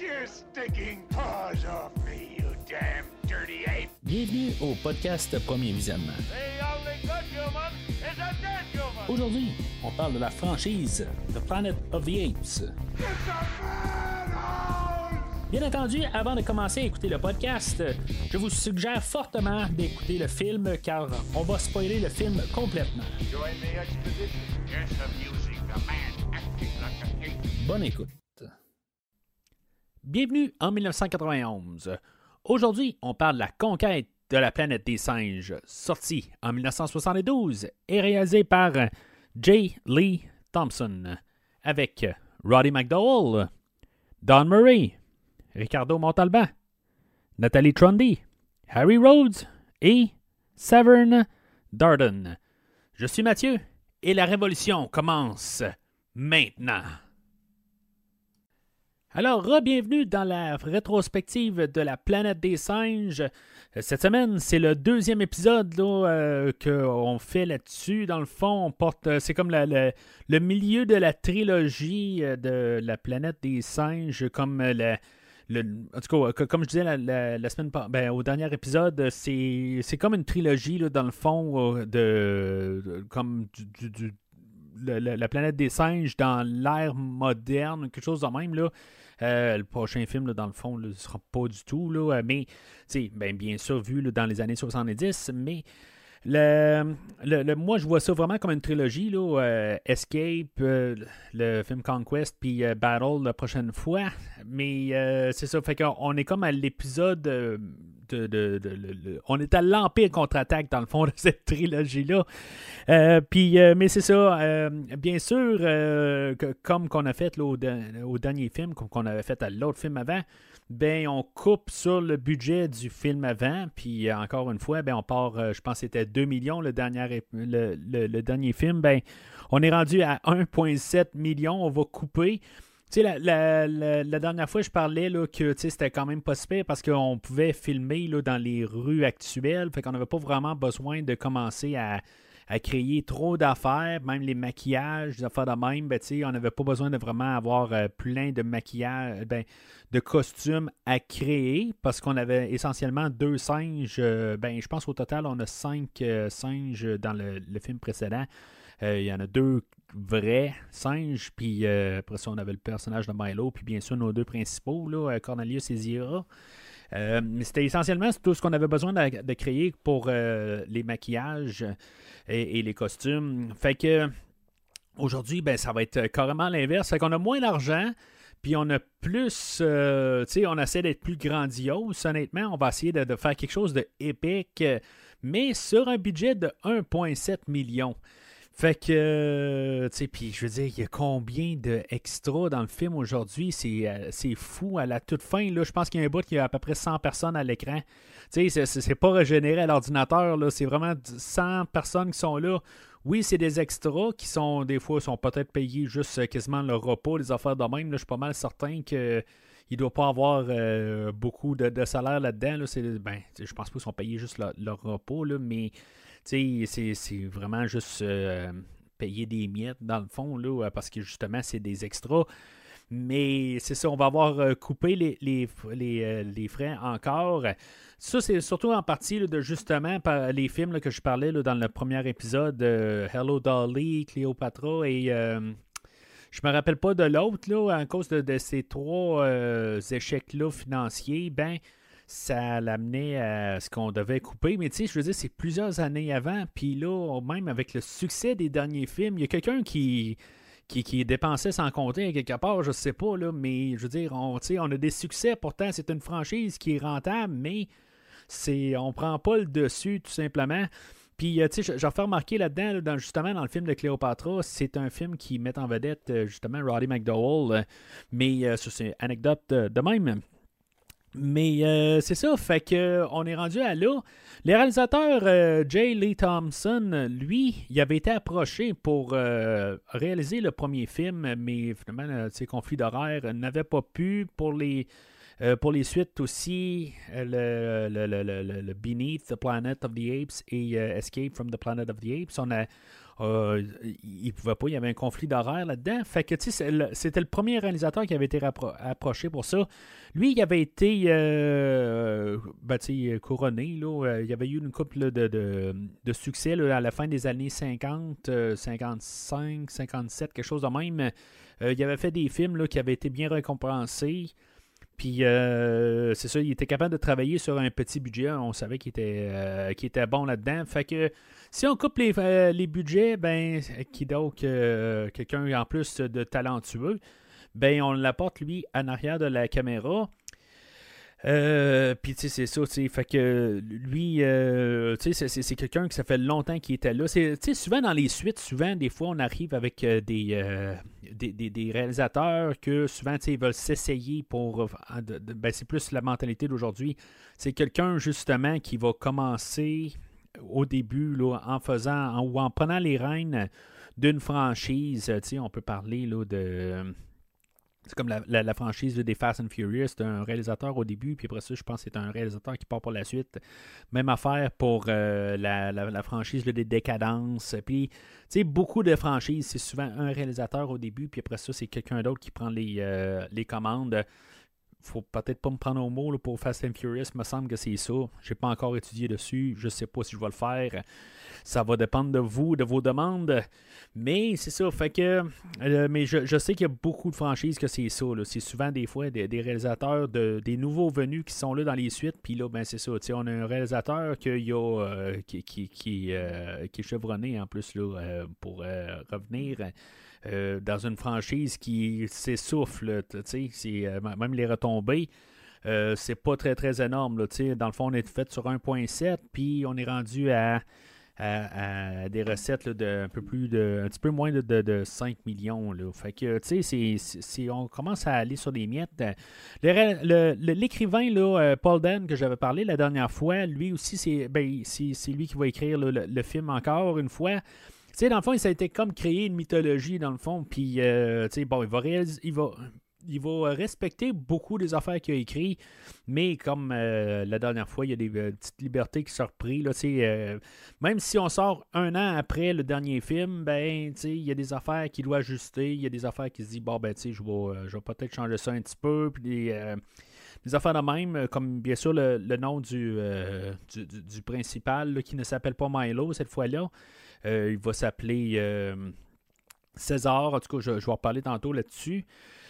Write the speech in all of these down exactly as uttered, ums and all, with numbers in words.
your stinking paws off me, you damn dirty ape! Bienvenue au podcast Premier Visionnement. The only good human is a dead human! Aujourd'hui, on parle de la franchise The Planet of the Apes. It's a madhouse! Bien entendu, avant de commencer à écouter le podcast, je vous suggère fortement d'écouter le film car on va spoiler le film complètement. Join the expedition. Yes, amusing. The man acting like a ape. Bonne écoute. Bienvenue en dix-neuf cent quatre-vingt-onze. Aujourd'hui, on parle de la conquête de la planète des singes, sorti en dix-neuf cent soixante-douze et réalisé par J. Lee Thompson, avec Roddy McDowall, Don Murray, Ricardo Montalban, Nathalie Trundy, Harry Rhodes et Severn Darden. Je suis Mathieu et la révolution commence maintenant. Alors, re-bienvenue dans la rétrospective de la planète des singes. Cette semaine, c'est le deuxième épisode là, euh, qu'on fait là-dessus. Dans le fond, on porte, c'est comme la, la, le milieu de la trilogie de la planète des singes, comme la, le, en tout cas, comme je disais la, la, la semaine ben, au dernier épisode, c'est, c'est comme une trilogie là, dans le fond de, de comme du, du, du la, la planète des singes dans l'ère moderne, quelque chose de même là. Euh, le prochain film, là, dans le fond, ne sera pas du tout, là, mais ben, bien sûr vu là, dans les années soixante-dix, mais le, le, le, moi je vois ça vraiment comme une trilogie, là, euh, Escape, euh, le film Conquest, puis euh, Battle la prochaine fois, mais euh, c'est ça, fait qu'on on est comme à l'épisode euh, de, de, de, de, de on est à l'Empire contre-attaque dans le fond de cette trilogie-là. Euh, puis, euh, mais c'est ça, euh, bien sûr, euh, que, comme qu'on a fait là, au, de, au dernier film, comme qu'on avait fait à l'autre film avant, ben on coupe sur le budget du film avant, puis euh, encore une fois, ben on part, euh, je pense que c'était deux millions le dernier, le, le, le dernier film, ben on est rendu à un virgule sept million, on va couper. Tu sais, la, la, la, la dernière fois, je parlais là, que c'était quand même pas super parce qu'on pouvait filmer là, dans les rues actuelles, fait qu'on n'avait pas vraiment besoin de commencer à à créer trop d'affaires, même les maquillages, des affaires de même, ben, on n'avait pas besoin de vraiment avoir euh, plein de maquillages, ben, de costumes à créer, parce qu'on avait essentiellement deux singes, euh, ben, je pense au total, on a cinq euh, singes dans le, le film précédent. Euh, il y en a deux vrais singes, puis euh, après ça, on avait le personnage de Milo, puis bien sûr, nos deux principaux, là, Cornelius et Zira. Euh, mais c'était essentiellement tout ce qu'on avait besoin de, de créer pour euh, les maquillages et, et les costumes. Fait que aujourd'hui, ben, ça va être carrément l'inverse. Fait qu'on a moins d'argent, puis on a plus, euh, tu sais, on essaie d'être plus grandiose. Honnêtement, on va essayer de, de faire quelque chose de épique, mais sur un budget de un virgule sept million. Fait que, euh, tu sais, puis je veux dire, il y a combien d'extras dans le film aujourd'hui? C'est, euh, c'est fou. À la toute fin, là, je pense qu'il y a un bout qui a à peu près cent personnes à l'écran. Tu sais, c'est, c'est, c'est pas régénéré à l'ordinateur, là. C'est vraiment cent personnes qui sont là. Oui, c'est des extras qui sont, des fois, sont peut-être payés juste euh, quasiment le repas, les affaires de même. Là, je suis pas mal certain que il ne doit pas avoir euh, beaucoup de, de salaire là-dedans. Là. C'est, ben, je pense pas qu'ils sont payés juste leur, leur repas, là, mais c'est, c'est vraiment juste euh, payer des miettes dans le fond, là, parce que justement, c'est des extras. Mais c'est ça, on va avoir euh, coupé les, les, les, euh, les frais encore. Ça, c'est surtout en partie là, de justement par les films là, que je parlais là, dans le premier épisode, euh, Hello Dolly, Cléopatra et euh, je me rappelle pas de l'autre, là, à cause de, de ces trois euh, échecs-là financiers, ben ça l'amenait à ce qu'on devait couper. Mais tu sais, je veux dire, c'est plusieurs années avant. Puis là, même avec le succès des derniers films, il y a quelqu'un qui, qui, qui dépensait sans compter quelque part, je sais pas, là, mais je veux dire, on, on a des succès. Pourtant, c'est une franchise qui est rentable, mais c'est, on prend pas le dessus, tout simplement. Puis, tu sais, j'ai fait remarquer là-dedans, là, dans, justement, dans le film de Cléopatra, c'est un film qui met en vedette, justement, Roddy McDowall. Euh, mais euh, ça, c'est une anecdote de, de même. Mais euh, c'est ça, fait que on est rendu à là. Le réalisateur euh, J. Lee Thompson, lui, il avait été approché pour euh, réaliser le premier film, mais finalement, ses conflits d'horaire n'avaient pas pu. Pour les, euh, pour les suites aussi, euh, le, le, le, le, le Beneath the Planet of the Apes et euh, Escape from the Planet of the Apes, on a, euh, il ne pouvait pas, il y avait un conflit d'horaire là-dedans. Fait que, tu sais, c'est le- c'était le premier réalisateur qui avait été rappro- approché pour ça. Lui, il avait été euh, ben, tu sais, couronné. Là. Euh, Il y avait eu une couple là, de, de, de succès là, à la fin des années cinquante, euh, cinquante-cinq, cinquante-sept, quelque chose de même. Euh, il avait fait des films là, qui avaient été bien récompensés. Puis, euh, c'est ça, il était capable de travailler sur un petit budget. On savait qu'il était, euh, qu'il était bon là-dedans. Fait que si on coupe les, euh, les budgets, ben, qui donc euh, quelqu'un en plus de talentueux, ben, on l'apporte lui en arrière de la caméra. Euh, puis tu sais, c'est ça, tu sais, fait que lui, euh, tu sais, c'est, c'est, c'est quelqu'un qui ça fait longtemps qu'il était là. C'est, tu sais, souvent dans les suites, souvent, des fois, on arrive avec euh, des, euh, des, des, des réalisateurs que souvent, tu sais, ils veulent s'essayer pour, euh, de- de- ben, c'est plus la mentalité d'aujourd'hui. C'est quelqu'un, justement, qui va commencer au début, là, en faisant, en- ou en prenant les rênes d'une franchise. Tu sais, on peut parler, là, de... C'est comme la, la- la franchise là, des Fast and Furious. C'est un réalisateur au début, puis après ça, je pense que c'est un réalisateur qui part pour la suite. Même affaire pour euh, la, la- la franchise là, des Décadences. Puis, tu sais, beaucoup de franchises, c'est souvent un réalisateur au début, puis après ça, c'est quelqu'un d'autre qui prend les, euh, les commandes. Faut peut-être pas me prendre au mot là, pour Fast and Furious. Il me semble que c'est ça. J'ai pas encore étudié dessus. Je sais pas si je vais le faire. Ça va dépendre de vous, de vos demandes. Mais c'est ça. Fait que. euh, mais je, je sais qu'il y a beaucoup de franchises que c'est ça. Là. C'est souvent des fois des, des réalisateurs, de, des nouveaux venus qui sont là dans les suites. Puis là, ben c'est ça. Tu sais, on a un réalisateur qui, a, euh, qui, qui, qui, euh, qui est chevronné en plus là, euh, pour euh, revenir. Euh, dans une franchise qui s'essouffle, tu sais, c'est, euh, même les retombées, euh, c'est pas très très énorme. Là, tu sais. Dans le fond, on est fait sur un virgule sept, puis on est rendu à, à, à des recettes là, de un peu plus de un petit peu moins de, de, de cinq millions. Là. Fait que tu sais, c'est, c'est, c'est- on commence à aller sur des miettes. Le ré- le- le- l'écrivain là, euh, Paul Dan que j'avais parlé la dernière fois, lui aussi, c'est, ben, c'est, c'est lui qui va écrire là, le, le film encore une fois. Tu sais, dans le fond, ça a été comme créer une mythologie, dans le fond. Puis, euh, tu sais, bon, il va, réaliser, il, va, il va respecter beaucoup des affaires qu'il a écrites. Mais comme euh, la dernière fois, il y a des euh, petites libertés qui sont reprises. Là, tu sais, euh, même si on sort un an après le dernier film, ben, tu sais, il y a des affaires qu'il doit ajuster. Il y a des affaires qui se disent, bon, ben, tu sais, je vais, euh, je vais peut-être changer ça un petit peu. Puis des, euh, des affaires de même, comme bien sûr le, le nom du, euh, du, du, du principal, là, qui ne s'appelle pas Milo cette fois-là. Euh, il va s'appeler euh, César. En tout cas, je, je vais en reparler tantôt là-dessus.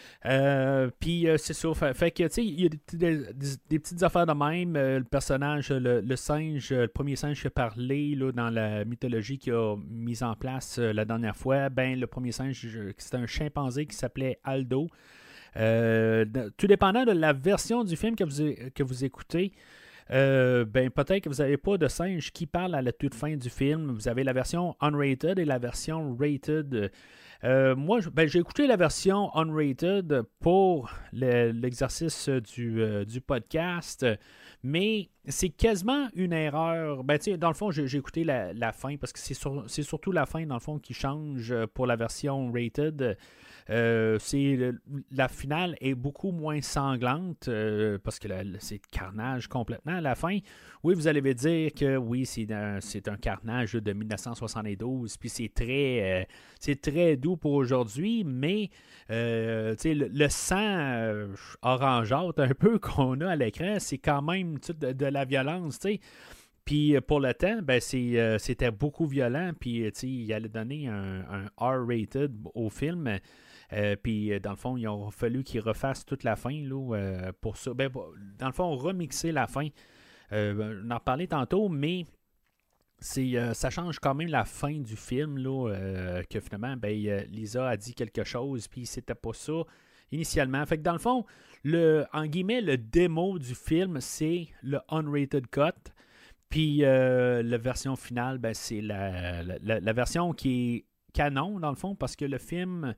Euh, Puis euh, c'est ça. Fait, fait que, tu sais, il y a des, des- des- des petites affaires de même. Euh, le personnage, le, le singe, euh, le premier singe qui a parlé là, dans la mythologie qu'il a mise en place euh, la dernière fois, ben le premier singe, je- c'était un chimpanzé qui s'appelait Aldo. Euh, de- tout dépendant de la version du film que vous, que vous écoutez, euh, ben peut-être que vous n'avez pas de singe qui parle à la toute fin du film. Vous avez la version unrated et la version rated. Euh, moi, je- ben, j'ai écouté la version unrated pour le- l'exercice du, euh, du podcast, mais c'est quasiment une erreur. Ben, tu sais, dans le fond, j'ai, j'ai écouté la, la fin parce que c'est, sur- c'est surtout la fin, dans le fond, qui change pour la version rated. Euh, c'est le- la finale est beaucoup moins sanglante euh, parce que la- c'est carnage complètement à la fin. Oui, vous allez me dire que oui, c'est un, c'est un carnage là, de dix-neuf cent soixante-douze, puis c'est très, euh, c'est très doux pour aujourd'hui, mais euh, tu sais, le, le sang euh, orangeâtre un peu qu'on a à l'écran, c'est quand même tu sais, de, de la violence, tu sais. Puis euh, pour le temps, ben c'est, euh, c'était beaucoup violent. Puis euh, tu sais, il allait donner un, un R-rated au film. Euh, puis euh, dans le fond, il a fallu qu'ils refassent toute la fin là, euh, pour ça. Ben, bon, dans le fond, remixer la fin. Euh, on en parlait tantôt, mais c'est, euh, ça change quand même la fin du film. Là, euh, que finalement, ben, euh, Lisa a dit quelque chose, puis c'était pas ça initialement. Fait que dans le fond, le, en guillemets, le démo du film, c'est le unrated cut. Puis euh, la version finale, ben, c'est la, la, la version qui est canon, dans le fond, parce que le film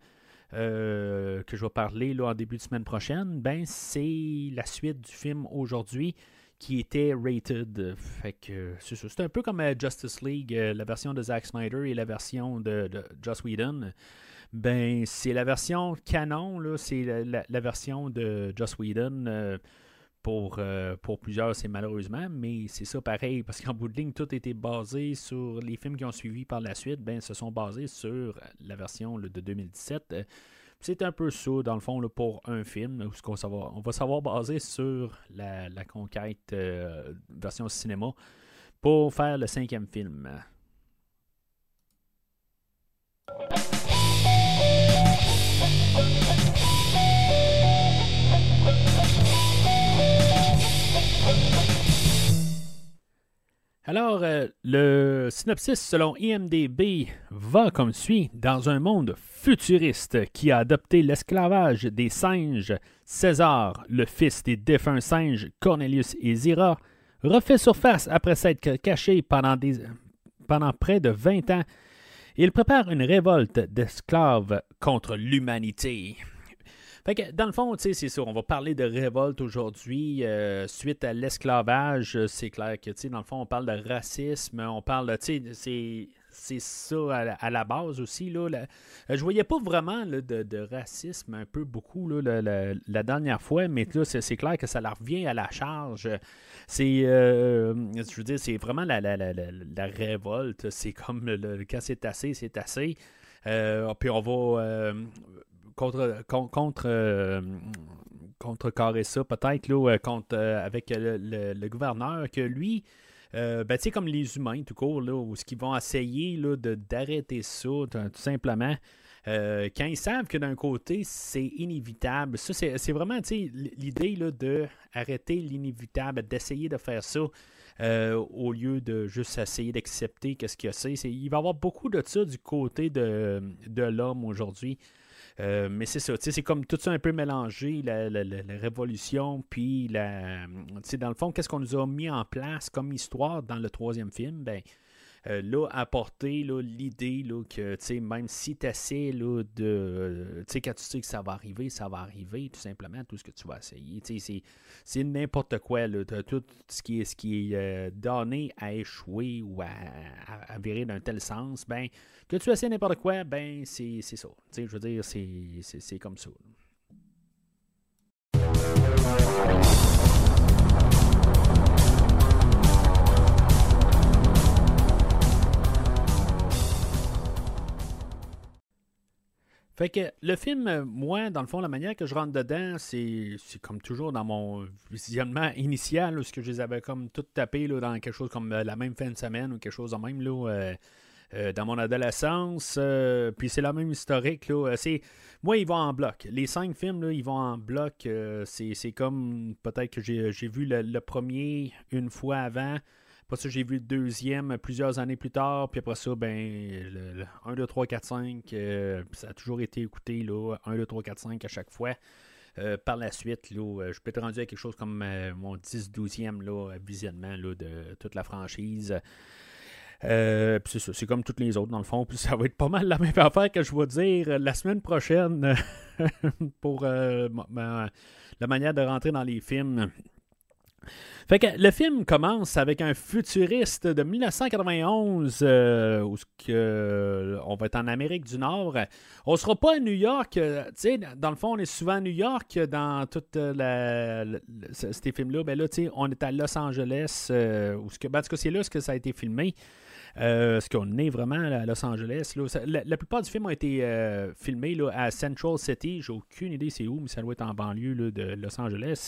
euh, que je vais parler là, en début de semaine prochaine, ben, c'est la suite du film aujourd'hui qui était rated. Fait que c'est ça. C'est un peu comme euh, Justice League, euh, la version de Zack Snyder et la version de, de Joss Whedon. Ben, c'est la version canon, là, c'est la, la, la version de Joss Whedon. Euh, pour, euh, pour plusieurs, c'est malheureusement, mais c'est ça pareil, parce qu'en bout de ligne, tout était basé sur les films qui ont suivi par la suite, ben, se sont basés sur la version là, de deux mille dix-sept. C'est un peu ça, dans le fond, là, pour un film, où on, savoir, on va savoir baser sur la, la conquête euh, version cinéma pour faire le cinquième film. Alors, euh, le synopsis selon I M D B va comme suit. Dans un monde futuriste qui a adopté l'esclavage des singes, César, le fils des défunts singes Cornelius et Zira, refait surface après s'être caché pendant, des, pendant près de vingt ans. Il prépare une révolte d'esclaves contre l'humanité. Fait que, dans le fond, tu sais, c'est ça. On va parler de révolte aujourd'hui euh, suite à l'esclavage. C'est clair que, tu sais, dans le fond, on parle de racisme. On parle de, tu sais, c'est, c'est ça à la, à la base aussi. Là, la, je voyais pas vraiment là, de, de racisme un peu beaucoup là, la, la, la dernière fois, mais là, c'est, c'est clair que ça leur revient à la charge. C'est, euh, je veux dire, c'est vraiment la, la, la, la, la révolte. C'est comme le, le, quand c'est assez, c'est assez. Euh, puis on va... Euh, contre contre euh, contrecarrer ça peut-être là, contre, euh, avec le, le, le gouverneur que lui euh, ben, tu sais comme les humains tout court là, où ce qu'ils vont essayer là, de, d'arrêter ça tout simplement euh, quand ils savent que d'un côté c'est inévitable ça c'est, c'est vraiment l'idée là, de arrêter l'inévitable, d'essayer de faire ça euh, au lieu de juste essayer d'accepter qu'est-ce que c'est. c'est il va y avoir beaucoup de ça du côté de, de l'homme aujourd'hui. Euh, mais c'est ça, c'est comme tout ça un peu mélangé, la, la, la, la révolution, puis la, dans le fond, qu'est-ce qu'on nous a mis en place comme histoire dans le troisième film? Ben, euh, là, apporter là, l'idée là, que même si tu essaies là, de. Tu sais, quand tu sais que ça va arriver, ça va arriver, tout simplement, tout ce que tu vas essayer. C'est, c'est n'importe quoi. Là, tout ce qui est, ce qui est euh, donné à échouer ou à, à, à virer d'un tel sens, ben, que tu essaies n'importe quoi, ben, c'est, c'est ça. Je veux dire, c'est, c'est, c'est comme ça. Fait que le film, moi, dans le fond, la manière que je rentre dedans, c'est, c'est comme toujours dans mon visionnement initial, où ce que je les avais comme tout tapé là, dans quelque chose comme euh, la même fin de semaine ou quelque chose de même, là, euh, euh, dans mon adolescence. Euh, puis c'est la même historique. Là, c'est, moi, ils vont en bloc. Les cinq films, là, ils vont en bloc. Euh, c'est, c'est comme, peut-être que j'ai, j'ai vu le, le premier une fois avant. Après ça, j'ai vu le deuxième plusieurs années plus tard. Puis après ça, ben, le, le un, deux, trois, quatre, cinq, euh, ça a toujours été écouté, là, un, deux, trois, quatre, cinq à chaque fois. Euh, par la suite, là, je peux être rendu à quelque chose comme euh, mon dix douzième là, visionnement là, de toute la franchise. Euh, puis c'est ça, c'est comme toutes les autres dans le fond. Puis ça va être pas mal la même affaire que je vais dire la semaine prochaine pour euh, ma, la manière de rentrer dans les films. Fait que le film commence avec un futuriste de dix-neuf cent quatre-vingt-onze euh, où que, euh, on va être en Amérique du Nord. On sera pas à New York. Euh, dans le fond, on est souvent à New York dans toute la, la, ces films-là. Ben là, on est à Los Angeles. Euh, où ce que, ben, en tout cas, c'est là que ça a été filmé. Euh, ce qu'on est vraiment à Los Angeles. Là. Ça, la, la plupart du film a été euh, filmé là, à Central City. J'ai aucune idée c'est où, mais ça doit être en banlieue là, de Los Angeles.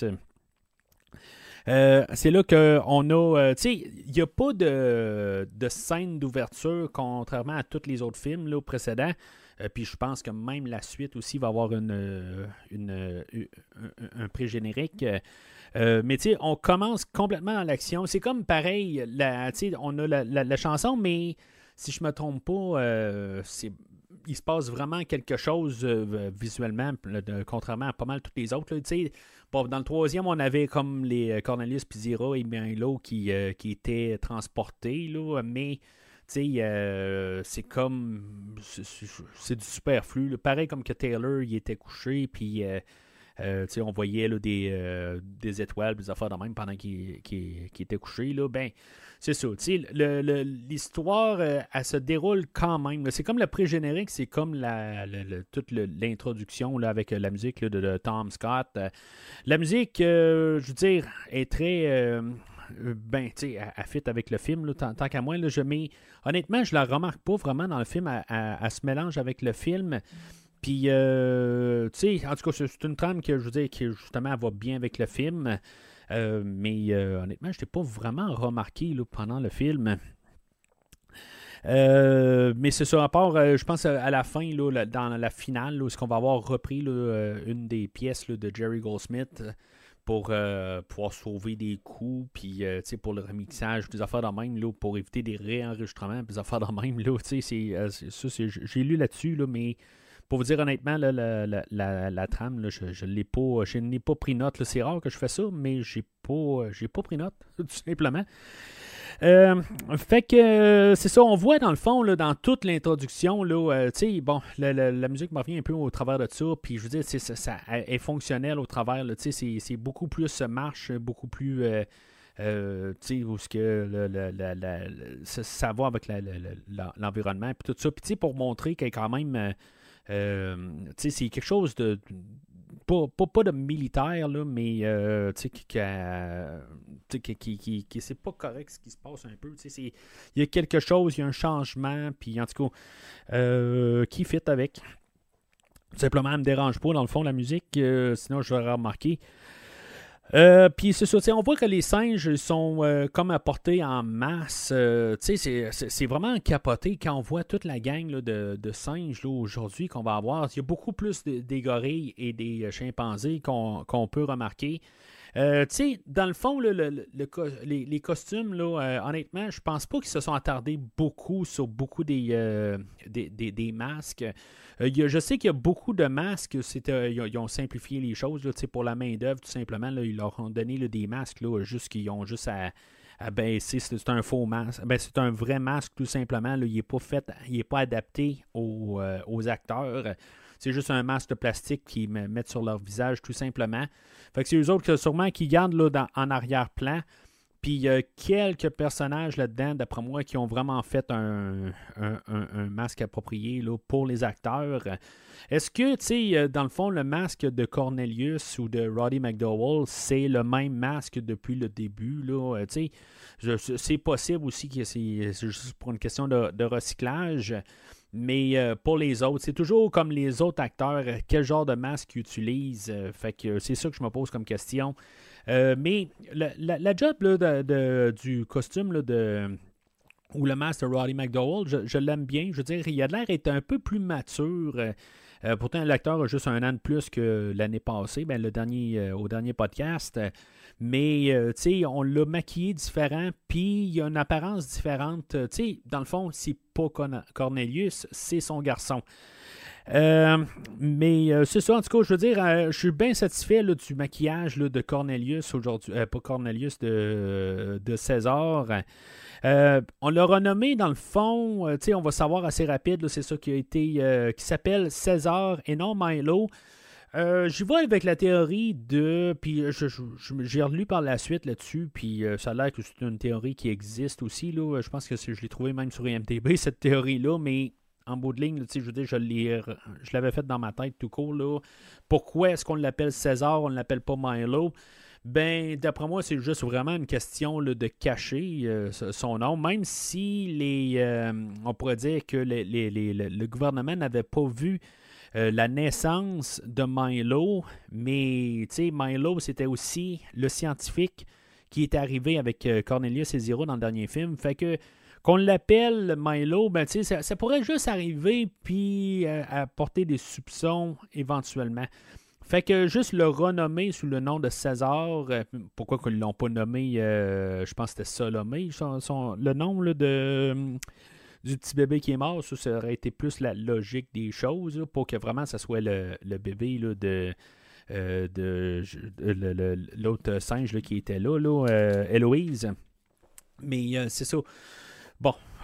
Euh, c'est là qu'on a... Euh, tu sais, il n'y a pas de, de scène d'ouverture, contrairement à tous les autres films là, précédents. Euh, puis je pense que même la suite aussi va avoir une, une, une, un, un pré-générique. Euh, mais tu sais, on commence complètement dans l'action. C'est comme pareil, la, on a la, la, la chanson, mais si je me trompe pas, euh, c'est... il se passe vraiment quelque chose euh, visuellement, de, contrairement à pas mal tous les autres. Là, bon, dans le troisième, on avait comme les Cornelius et Zira et Milo qui, euh, qui étaient transportés, là, mais euh, c'est comme... C'est, c'est, c'est du superflu. Là. Pareil comme que Taylor, il était couché, puis... Euh, euh, on voyait là, des, euh, des étoiles, des affaires de même pendant qu'il, qu'il, qu'il était couché. Là, ben, c'est ça. Le, le, l'histoire, euh, elle se déroule quand même. Là. C'est comme le pré-générique, c'est comme la, le, le, toute le, l'introduction là, avec la musique là, de, de Tom Scott. Euh, la musique, euh, je veux dire, est très... Euh, ben, tu sais, elle, elle fit avec le film, là, tant, tant qu'à moi. Là, je mets, honnêtement, je la remarque pas vraiment dans le film. Elle, elle, elle se mélange avec le film. Puis, euh, tu sais, en tout cas, c'est, c'est une trame que, je veux dire, qui justement, elle va bien avec le film. Euh, mais euh, honnêtement, je n'ai pas vraiment remarqué là, pendant le film. Euh, mais c'est ça, à part, euh, je pense à la fin, là, dans la finale, où est-ce qu'on va avoir repris là, une des pièces là, de Jerry Goldsmith pour euh, pouvoir sauver des coups, puis euh, pour le remixage, des affaires de même, là, pour éviter des réenregistrements, des affaires de même. Là, c'est, c'est, ça, c'est, j'ai lu là-dessus, là, mais pour vous dire honnêtement, là, la, la, la, la trame, là, je, je, l'ai pas, je n'ai pas pris note. Là. C'est rare que je fais ça, mais j'ai pas, j'ai pas pris note, tout simplement. Euh, fait que euh, c'est ça, on voit dans le fond, là, dans toute l'introduction, là, euh, tu sais, bon, la, la, la musique me revient un peu au travers de ça, puis je veux dire, ça, ça est fonctionnel au travers, tu sais, c'est, c'est beaucoup plus marche, beaucoup plus, euh, euh, tu sais, où ce que le, le, le, le, ça, ça va avec la, la, la, l'environnement, puis tout ça, puis tu sais, pour montrer qu'il y a quand même, euh, euh, tu sais, c'est quelque chose de... Pas, pas, pas de militaire, là, mais euh, tu sais, qui, qui, euh, qui, qui, qui, qui c'est pas correct ce qui se passe un peu. Il y a quelque chose, il y a un changement, puis en tout cas, euh, qui fit avec. Tout simplement, elle me dérange pas, dans le fond, la musique, euh, sinon je l'aurais remarqué. Euh, puis c'est ça, on voit que les singes sont euh, comme apportés en masse. Euh, c'est, c'est, c'est vraiment capoté quand on voit toute la gang là, de, de singes là, aujourd'hui qu'on va avoir. Il y a beaucoup plus de, des gorilles et des chimpanzés qu'on, qu'on peut remarquer. Euh, tu sais, dans le fond, là, le, le, le, les, les costumes, là, euh, honnêtement, je pense pas qu'ils se sont attardés beaucoup sur beaucoup des, euh, des, des, des masques. Euh, y a, je sais qu'il y a beaucoup de masques, euh, ils, ils ont simplifié les choses là, pour la main-d'œuvre, tout simplement. Là, ils leur ont donné là, des masques, là, juste qu'ils ont juste à, à baisser. C'est, c'est un faux masque. Ben, c'est un vrai masque, tout simplement. Là, il n'est pas fait, il n'est pas adapté aux, euh, aux acteurs. C'est juste un masque de plastique qu'ils mettent sur leur visage, tout simplement. Fait que c'est eux autres que, sûrement qui gardent là, dans, en arrière-plan. Puis il y a quelques personnages là-dedans, d'après moi, qui ont vraiment fait un, un, un, un masque approprié là, pour les acteurs. Est-ce que, tu sais, dans le fond, le masque de Cornelius ou de Roddy McDowall, c'est le même masque depuis le début, là? Tu sais, c'est possible aussi que c'est, c'est juste pour une question de, de recyclage. Mais euh, pour les autres, c'est toujours comme les autres acteurs, quel genre de masque ils utilisent. Euh, fait que c'est ça que je me pose comme question. Euh, mais la, la, la job là, de, de, du costume là, de, ou le masque de Roddy McDowall, je, je l'aime bien. Je veux dire, il a l'air d'être un peu plus mature. Euh, pourtant, l'acteur a juste un an de plus que l'année passée, ben, le dernier, euh, au dernier podcast. Mais, euh, tu sais, on l'a maquillé différent, puis il a une apparence différente. Tu sais, dans le fond, c'est pas Cornelius, c'est son garçon. Euh, mais euh, c'est ça, en tout cas, je veux dire, euh, je suis bien satisfait là, du maquillage là, de Cornelius aujourd'hui, euh, pas Cornelius, de, de César. Euh, on l'a renommé dans le fond, euh, on va savoir assez rapide, là, c'est ça qui a été, euh, qui s'appelle César et non Milo. Euh, j'y vais avec la théorie de, puis je, je, je, j'ai relu par la suite là-dessus, puis euh, ça a l'air que c'est une théorie qui existe aussi, là. Je pense que c'est, je l'ai trouvé même sur I M D B, cette théorie-là, mais en bout de ligne, je veux dire, je, l'ai, je l'avais fait dans ma tête tout court, là. Pourquoi est-ce qu'on l'appelle César, on ne l'appelle pas Milo? Ben, d'après moi, c'est juste vraiment une question là, de cacher euh, son nom, même si les, euh, on pourrait dire que les, les, les, le gouvernement n'avait pas vu Euh, la naissance de Milo, mais tu sais, Milo, c'était aussi le scientifique qui est arrivé avec euh, Cornelius et Zero dans le dernier film. Fait que qu'on l'appelle Milo, ben tu sais, ça, ça pourrait juste arriver puis euh, apporter des soupçons éventuellement. Fait que juste le renommer sous le nom de César, euh, pourquoi qu'ils ne l'ont pas nommé, euh, je pense que c'était Salomé, son, son, le nom là, de... Euh, du petit bébé qui est mort, ça, ça aurait été plus la logique des choses, là, pour que vraiment ça soit le, le bébé là, de, euh, de, de le, le, l'autre singe là, qui était là, là euh, Héloïse. Mais euh, c'est ça. Bon,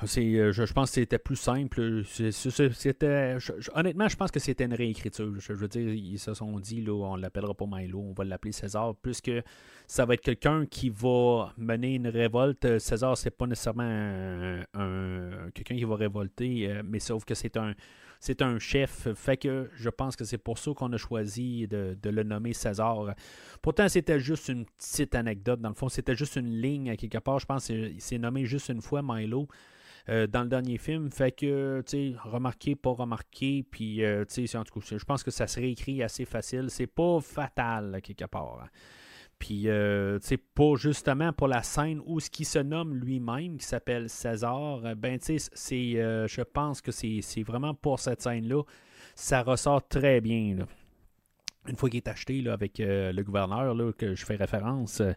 c'est, euh, je, je pense que c'était plus simple. C'est, c'est, c'était, je, je, honnêtement, je pense que c'était une réécriture. Je, je veux dire, ils se sont dit, là, on l'appellera pas Milo, on va l'appeler César, puisque ça va être quelqu'un qui va mener une révolte. César, c'est pas nécessairement un, un, quelqu'un qui va révolter, euh, mais sauf que c'est un, c'est un chef. Fait que je pense que c'est pour ça qu'on a choisi de, de le nommer César. Pourtant, c'était juste une petite anecdote. Dans le fond, c'était juste une ligne à quelque part. Je pense qu'il s'est nommé juste une fois Milo. Euh, dans le dernier film, fait que, tu sais, remarqué, pas remarqué, puis, euh, tu sais, en tout cas, je pense que ça se réécrit assez facile. C'est pas fatal, quelque part. Hein. Puis, euh, tu sais, pas justement pour la scène où ce qui se nomme lui-même, qui s'appelle César, ben, tu sais, c'est, euh, je pense que c'est, c'est vraiment pour cette scène-là, ça ressort très bien, là. Une fois qu'il est acheté, là, avec euh, le gouverneur, là, que je fais référence... Euh,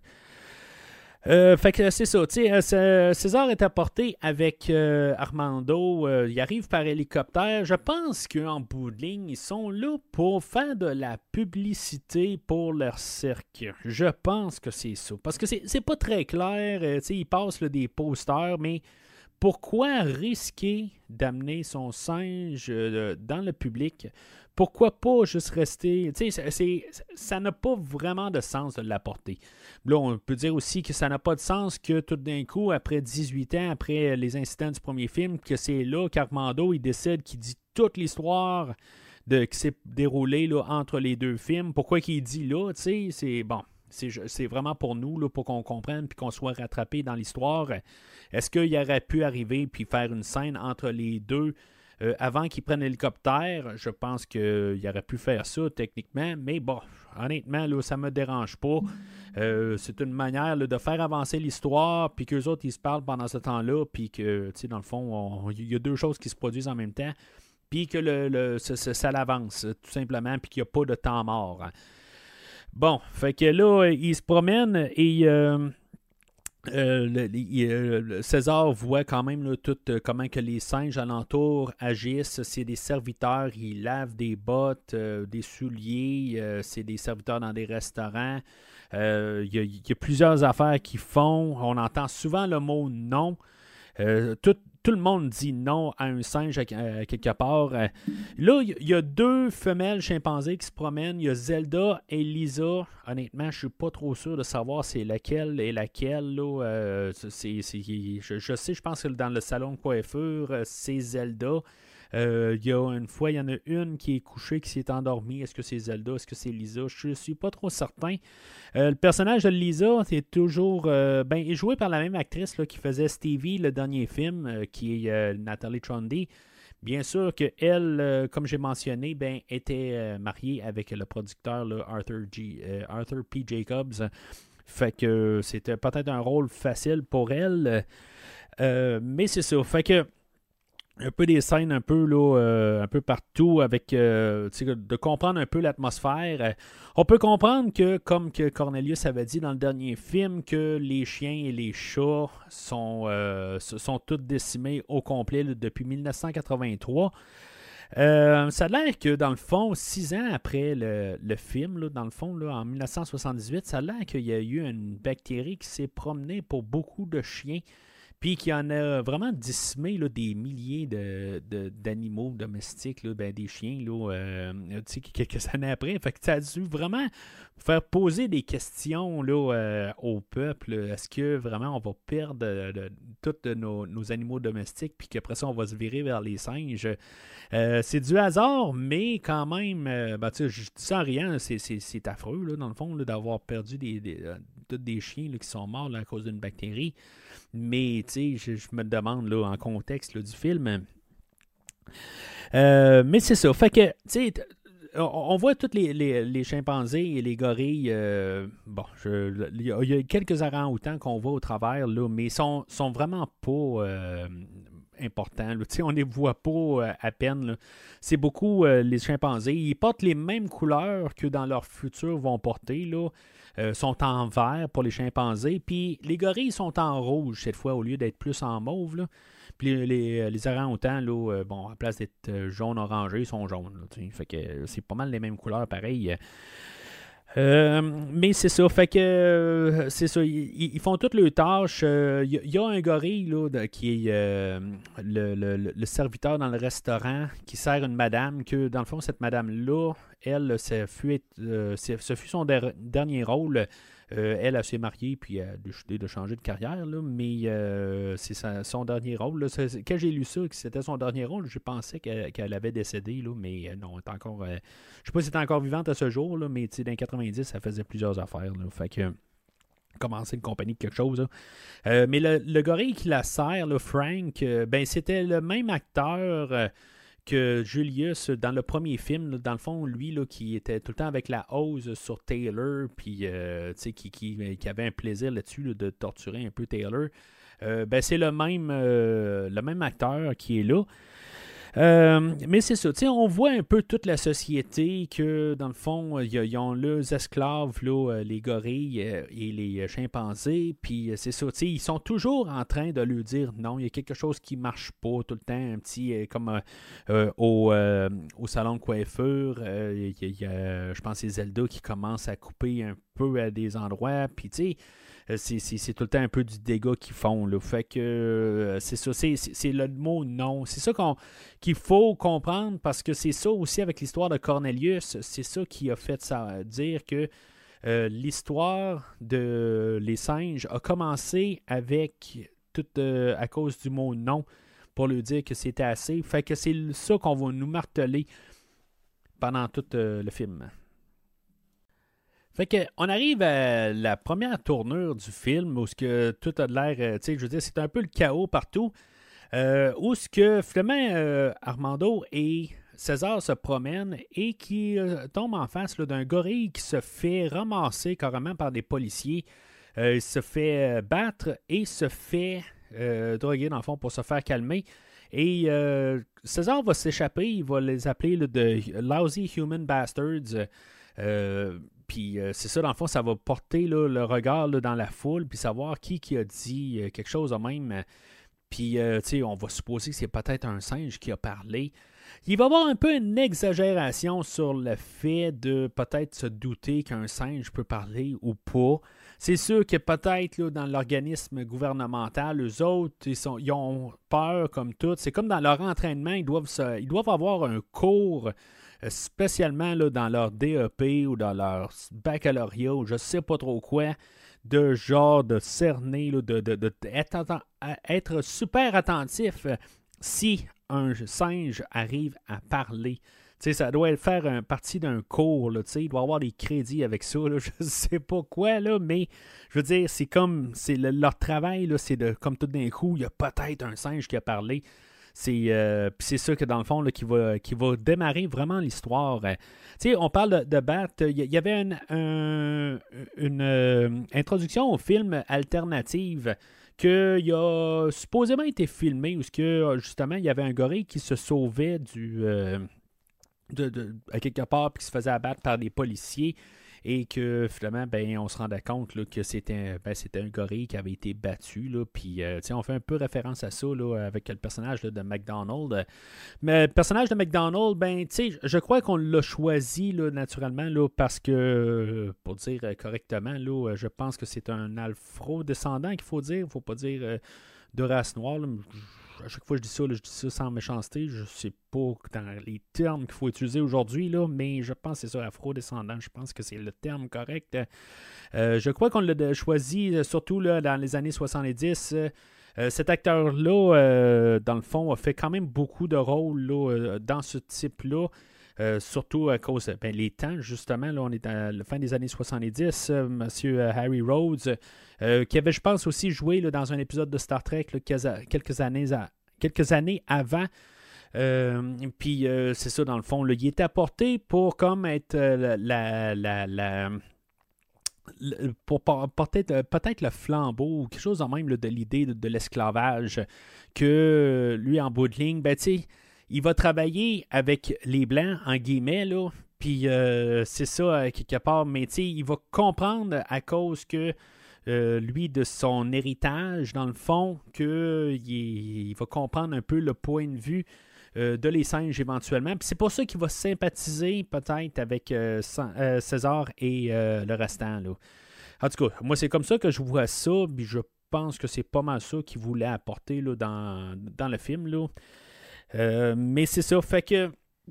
Euh, fait que c'est ça, tu sais, César est apporté avec euh, Armando, euh, il arrive par hélicoptère. Je pense qu'en bout de ligne, ils sont là pour faire de la publicité pour leur cirque. Je pense que c'est ça, parce que c'est, c'est pas très clair, euh, tu sais, ils passent là, des posters, mais pourquoi risquer d'amener son singe euh, dans le public? Pourquoi pas juste rester... Tu sais, c'est, ça n'a pas vraiment de sens de l'apporter. Là, on peut dire aussi que ça n'a pas de sens que tout d'un coup, après dix-huit ans, après les incidents du premier film, que c'est là qu'Armando, il décide qu'il dit toute l'histoire de, qui s'est déroulée là, entre les deux films. Pourquoi qu'il dit là, tu sais, c'est bon... C'est, c'est vraiment pour nous, là, pour qu'on comprenne et qu'on soit rattrapé dans l'histoire. Est-ce qu'il aurait pu arriver puis faire une scène entre les deux euh, avant qu'ils prennent l'hélicoptère? Je pense qu'il aurait pu faire ça techniquement, mais bon, honnêtement, là, ça ne me dérange pas. Euh, c'est une manière là, de faire avancer l'histoire puis qu'eux autres, ils se parlent pendant ce temps-là puis que, tu sais, dans le fond, il y a deux choses qui se produisent en même temps puis que le, le, ça, ça, ça l'avance, tout simplement, puis qu'il n'y a pas de temps mort. Bon, fait que là, il se promène et euh, euh, le, le, le César voit quand même là, tout euh, comment que les singes alentours agissent. C'est des serviteurs, ils lavent des bottes, euh, des souliers, euh, c'est des serviteurs dans des restaurants. Euh, il, y a, il y a plusieurs affaires qu'ils font. On entend souvent le mot non. Euh, tout, tout le monde dit non à un singe euh, quelque part. Euh, là, il y a deux femelles chimpanzés qui se promènent. Il y a Zelda et Lisa. Honnêtement, je suis pas trop sûr de savoir c'est laquelle et laquelle. Là. Euh, c'est, c'est, je, je sais, je pense que dans le salon de coiffure, c'est Zelda. Euh, il y a une fois, il y en a une qui est couchée, qui s'est endormie. Est-ce que c'est Zelda? Est-ce que c'est Lisa? Je ne suis pas trop certain. Euh, le personnage de Lisa, c'est toujours... Euh, ben, est joué par la même actrice là, qui faisait Stevie, le dernier film, euh, qui est euh, Natalie Trundy. Bien sûr qu'elle, euh, comme j'ai mentionné, ben, était euh, mariée avec le producteur là, Arthur, G, euh, Arthur P. Jacobs. Fait que euh, c'était peut-être un rôle facile pour elle. Euh, mais c'est ça. Fait que un peu des scènes un peu là, euh, un peu partout avec euh, de comprendre un peu l'atmosphère. Euh, on peut comprendre que, comme que Cornelius avait dit dans le dernier film, que les chiens et les chats sont, euh, sont tous décimés au complet là, depuis dix-neuf cent quatre-vingt-trois. Euh, ça a l'air que, dans le fond, six ans après le, le film, là, dans le fond, là, en dix-neuf cent soixante-dix-huit, ça a l'air qu'il y a eu une bactérie qui s'est promenée pour beaucoup de chiens. Puis qu'il y en a vraiment décimé là, des milliers de, de, d'animaux domestiques, là, ben, des chiens, là, euh, quelques années après. Fait que ça a dû vraiment faire poser des questions là, euh, au peuple. Est-ce que vraiment on va perdre de, de, tous nos, nos animaux domestiques, puis qu'après ça, on va se virer vers les singes? Euh, c'est du hasard, mais quand même, euh, ben, je dis ça en rien, c'est, c'est, c'est affreux, là, dans le fond, là, d'avoir perdu des, des, euh, tous des chiens là, qui sont morts là, à cause d'une bactérie. Mais, tu sais, je, je me demande, là, en contexte là, du film. Euh, mais c'est ça. Fait que, tu sais, on, on voit tous les, les, les chimpanzés et les gorilles. Euh, bon, je, il, y a, il y a quelques orang-outans qu'on voit au travers, là, mais ils sont, sont vraiment pas euh, importants. Là. On ne les voit pas euh, à peine. Là. C'est beaucoup euh, les chimpanzés. Ils portent les mêmes couleurs que dans leur futur vont porter, là. Euh, sont en vert pour les chimpanzés, puis les gorilles sont en rouge cette fois au lieu d'être plus en mauve. Là. Puis les, les, les orang-outans, là, euh, bon, à place d'être jaune-orangé, ils sont jaunes. Là, fait que c'est pas mal les mêmes couleurs pareil. Euh, mais c'est ça, fait que euh, c'est ça, ils, ils font toutes leurs tâches. Il euh, y, y, a un gorille là, de, qui est euh, le, le, le serviteur dans le restaurant qui sert une madame, que dans le fond, cette madame-là, elle, ça fut, euh, ce fut son der- dernier rôle. Euh, elle, elle s'est mariée puis elle a décidé de changer de carrière, là, mais euh, c'est sa, son dernier rôle. Là. C'est, quand j'ai lu ça, que c'était son dernier rôle, je pensais qu'elle, qu'elle avait décédé, là, mais non, elle est encore. Euh, je sais pas si elle est encore vivante à ce jour, là, mais dans les quatre-vingt-dix, ça faisait plusieurs affaires. Là, fait que commencer une compagnie de quelque chose. Là. Euh, mais le, le gorille qui la sert, là, Frank, euh, ben c'était le même acteur. Euh, que Julius, dans le premier film, là, dans le fond, lui, là, qui était tout le temps avec la hose sur Taylor, puis euh, qui, qui, qui avait un plaisir là-dessus là, de torturer un peu Taylor, euh, ben, c'est le même, euh, le même acteur qui est là. Euh, mais c'est ça, on voit un peu toute la société que, dans le fond, ils ont leurs esclaves, là, les gorilles et les chimpanzés, puis c'est ça, ils sont toujours en train de lui dire non, il y a quelque chose qui marche pas tout le temps, un petit, comme euh, au, euh, au salon de coiffure, euh, il y a, je pense, c'est Zelda qui commence à couper un peu à des endroits, puis tu sais, C'est, c'est, c'est tout le temps un peu du dégât qu'ils font. Là. Fait que euh, c'est ça, c'est, c'est, c'est le mot non. C'est ça qu'on, qu'il faut comprendre parce que c'est ça aussi avec l'histoire de Cornelius. C'est ça qui a fait ça, dire que euh, l'histoire de les singes a commencé avec tout euh, à cause du mot non pour lui dire que c'était assez. Fait que c'est ça qu'on va nous marteler pendant tout euh, le film. Fait que on arrive à la première tournure du film où ce que tout a de l'air, euh, tu sais, je veux dire, c'est un peu le chaos partout. Euh, où ce que finalement euh, Armando et César se promènent et qui euh, tombent en face là, d'un gorille qui se fait ramasser carrément par des policiers. Euh, il se fait battre et se fait euh, droguer dans le fond pour se faire calmer. Et euh, César va s'échapper, il va les appeler là, de Lousy Human Bastards. Euh, Puis euh, c'est ça, dans le fond, ça va porter là, le regard là, dans la foule, puis savoir qui, qui a dit euh, quelque chose de même. Puis, euh, tu sais, on va supposer que c'est peut-être un singe qui a parlé. Il va y avoir un peu une exagération sur le fait de peut-être se douter qu'un singe peut parler ou pas. C'est sûr que peut-être là, dans l'organisme gouvernemental, eux autres, ils, sont, ils ont peur comme tout. C'est comme dans leur entraînement, ils doivent, se, ils doivent avoir un cours spécialement là, dans leur D E P ou dans leur baccalauréat ou je ne sais pas trop quoi, de genre de cerner, là, de, de, de, de être, être super attentif si un singe arrive à parler. T'sais, ça doit faire un, partie d'un cours. Là, il doit avoir des crédits avec ça. Là, je ne sais pas quoi, là, mais je veux dire, c'est comme c'est le, leur travail, là, c'est de comme tout d'un coup, il y a peut-être un singe qui a parlé. C'est, euh, c'est ça que dans le fond là, qui, va, qui va démarrer vraiment l'histoire. Euh, on parle de, de Bat. Il y, y avait une, un, une euh, introduction au film alternative qui a supposément été filmé où que, justement il y avait un gorille qui se sauvait du, euh, de, de, à quelque part puis qui se faisait abattre par des policiers. Et que finalement, ben, on se rendait compte là, que c'était, ben, c'était un gorille qui avait été battu. Là, puis, euh, on fait un peu référence à ça là, avec le personnage là, de McDonald. Mais le personnage de McDonald, ben, je crois qu'on l'a choisi là, naturellement là, parce que, pour dire correctement, là, je pense que c'est un afro-descendant qu'il faut dire. Il ne faut pas dire euh, de race noire. Là. À chaque fois que je dis ça, là, je dis ça sans méchanceté. Je ne sais pas dans les termes qu'il faut utiliser aujourd'hui, là, mais je pense que c'est ça, afro-descendant. Je pense que c'est le terme correct. Euh, je crois qu'on l'a choisi surtout là, dans les années soixante-dix. Euh, cet acteur-là, euh, dans le fond, a fait quand même beaucoup de rôles là, dans ce type-là. Euh, surtout à cause ben, les temps, justement, là, on est à la fin des années soixante-dix, euh, Monsieur Harry Rhodes, euh, qui avait, je pense, aussi joué là, dans un épisode de Star Trek là, quelques, années à, quelques années avant. Euh, puis euh, c'est ça, dans le fond, là, il était apporté pour comme être euh, la, la, la, la pour porter peut-être le flambeau ou quelque chose en même là, de l'idée de, de l'esclavage que lui, en bout de ligne, ben tu sais, il va travailler avec les Blancs, en guillemets, là, puis euh, c'est ça, quelque part, mais tu sais, il va comprendre à cause que euh, lui, de son héritage, dans le fond, qu'il il va comprendre un peu le point de vue euh, de les singes éventuellement. Puis c'est pour ça qu'il va sympathiser peut-être avec euh, euh, César et euh, le restant. Là. En tout cas, moi c'est comme ça que je vois ça, puis je pense que c'est pas mal ça qu'il voulait apporter là, dans, dans le film. Là. Euh, mais c'est ça, fait que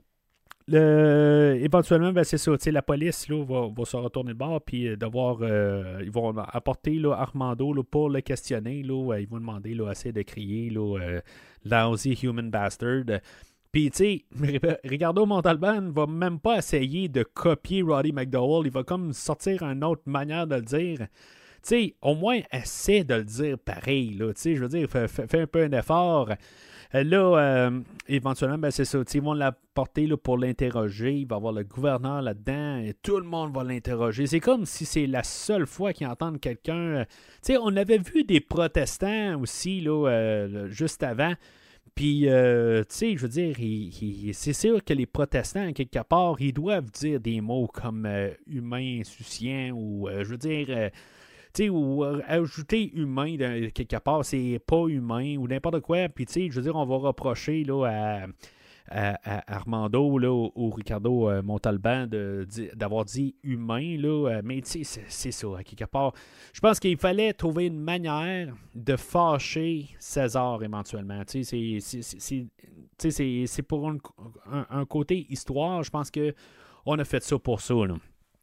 le, éventuellement, ben, c'est ça, la police là, va, va se retourner de bord, puis devoir, euh, ils vont apporter là, Armando là, pour le questionner. Là, ils vont demander, là, essayer de crier là, euh, Lousy Human Bastard. Puis, tu sais, Ricardo Montalban va même pas essayer de copier Roddy McDowell. Il va comme sortir une autre manière de le dire. Tu sais, au moins, essaie de le dire pareil. Tu sais, je veux dire, fais, fais un peu un effort. Là, euh, éventuellement, ben, c'est ça. Ils vont l'apporter là, pour l'interroger. Il va y avoir le gouverneur là-dedans et tout le monde va l'interroger. C'est comme si c'est la seule fois qu'ils entendent quelqu'un. Tu sais, on avait vu des protestants aussi, là, euh, juste avant. Puis, euh, tu sais, je veux dire, il, il, c'est sûr que les protestants, quelque part, ils doivent dire des mots comme euh, humain, insouciant ou, euh, je veux dire, euh, tu sais, ou euh, ajouter humain de, quelque part, c'est pas humain ou n'importe quoi. Puis, tu sais, je veux dire, on va reprocher là, à, à, à Armando là, ou, ou Ricardo euh, Montalban de, de, d'avoir dit humain, là, euh, mais tu sais, c'est, c'est ça, à quelque part. Je pense qu'il fallait trouver une manière de fâcher César éventuellement. Tu sais, c'est, c'est, c'est, c'est, c'est, c'est, c'est pour un, un, un côté histoire, je pense qu'on a fait ça pour ça, là.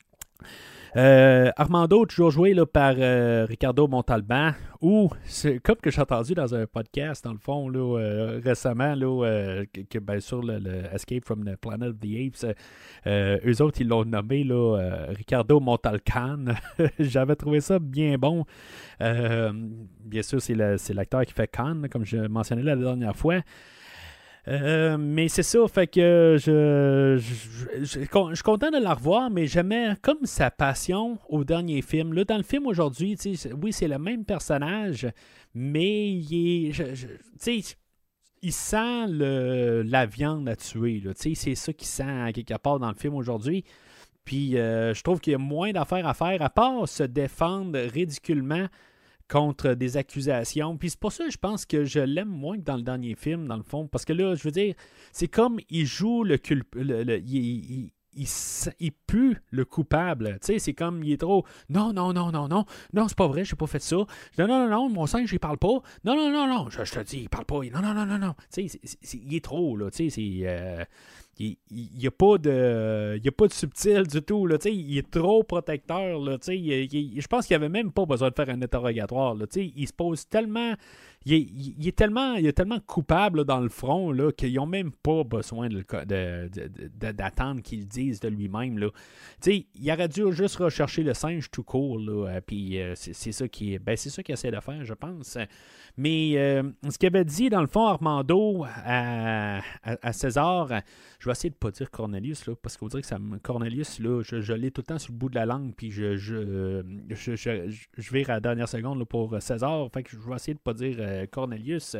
Euh, Armando, toujours joué là, par euh, Ricardo Montalban, ou c'est comme que j'ai entendu dans un podcast, dans le fond, là, euh, récemment, là, euh, que, que, ben, sur le, le Escape from the Planet of the Apes, euh, eux autres, ils l'ont nommé là, euh, Ricardo Montalcan. J'avais trouvé ça bien bon. Euh, bien sûr, c'est, le, c'est l'acteur qui fait Khan, comme je mentionnais la dernière fois. Euh, mais c'est ça, fait que je, je, je, je, je suis content de la revoir, mais j'aimais comme sa passion au dernier film. Là, dans le film aujourd'hui, oui, c'est le même personnage, mais il est, je, je, il sent le, la viande à tuer. Là, c'est ça qu'il sent quelque part dans le film aujourd'hui. Puis euh, je trouve qu'il y a moins d'affaires à faire, à part se défendre ridiculement contre des accusations. Puis c'est pour ça que je pense que je l'aime moins que dans le dernier film, dans le fond. Parce que là, je veux dire, c'est comme il joue le culp... Le, le, il, il, il, il pue le coupable. Tu sais, c'est comme, il est trop... Non, non, non, non, non. Non, c'est pas vrai, j'ai pas fait ça. Non, non, non, non, mon singe, il parle pas. Non, non, non, non, je, je te dis, il parle pas. Non, non, non, non, non. Tu sais, c'est, c'est, il est trop, là. Tu sais, c'est... Euh, il n'y a pas de il y a pas de subtil du tout. Là, il est trop protecteur. Là, il, il, je pense qu'il n'y avait même pas besoin de faire un interrogatoire. Là, il se pose tellement... Il est, il est tellement il est tellement coupable là, dans le front là, qu'ils n'ont même pas besoin de, de, de, de, d'attendre qu'il dise de lui-même. Là. Il aurait dû juste rechercher le singe tout court. Là, puis euh, c'est, c'est ça qui ben, c'est ça qu'il essaie de faire, je pense. Mais euh, ce qu'il avait dit, dans le fond, Armando à, à, à César, je vais essayer de ne pas dire Cornelius, là, parce qu'on dirait que ça me, Cornelius, là, je, je l'ai tout le temps sur le bout de la langue, puis je, je, je, je, je vire à la dernière seconde là, pour César, fait que je vais essayer de ne pas dire euh, Cornelius.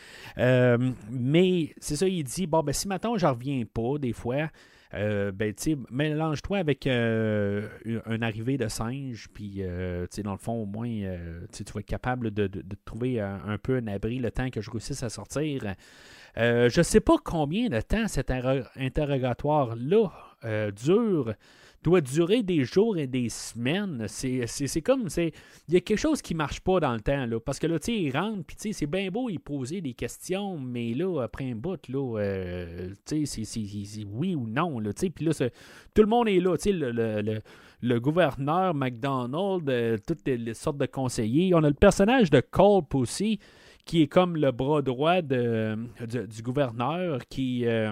Euh, mais c'est ça, il dit, bon, ben si maintenant j'en reviens pas, des fois, Euh, ben, tu sais, mélange-toi avec euh, une arrivée de singe, puis, euh, tu sais, dans le fond, au moins, euh, tu vas être capable de, de, de trouver un, un peu un abri le temps que je réussisse à sortir. Euh, je sais pas combien de temps cet inter- interrogatoire-là euh, dure. Doit durer des jours et des semaines. C'est, c'est, c'est comme, c'est, il y a quelque chose qui marche pas dans le temps, là, parce que là, tu sais, il rentre, puis tu sais, c'est bien beau, il poser des questions, mais là, après un bout, là, euh, tu sais, c'est, c'est, c'est, c'est oui ou non, là, tu sais, puis là, c'est, tout le monde est là, tu sais, le, le, le, le gouverneur, McDonald, euh, toutes les, les sortes de conseillers. On a le personnage de Culp aussi, qui est comme le bras droit de, de, du gouverneur, qui... Euh,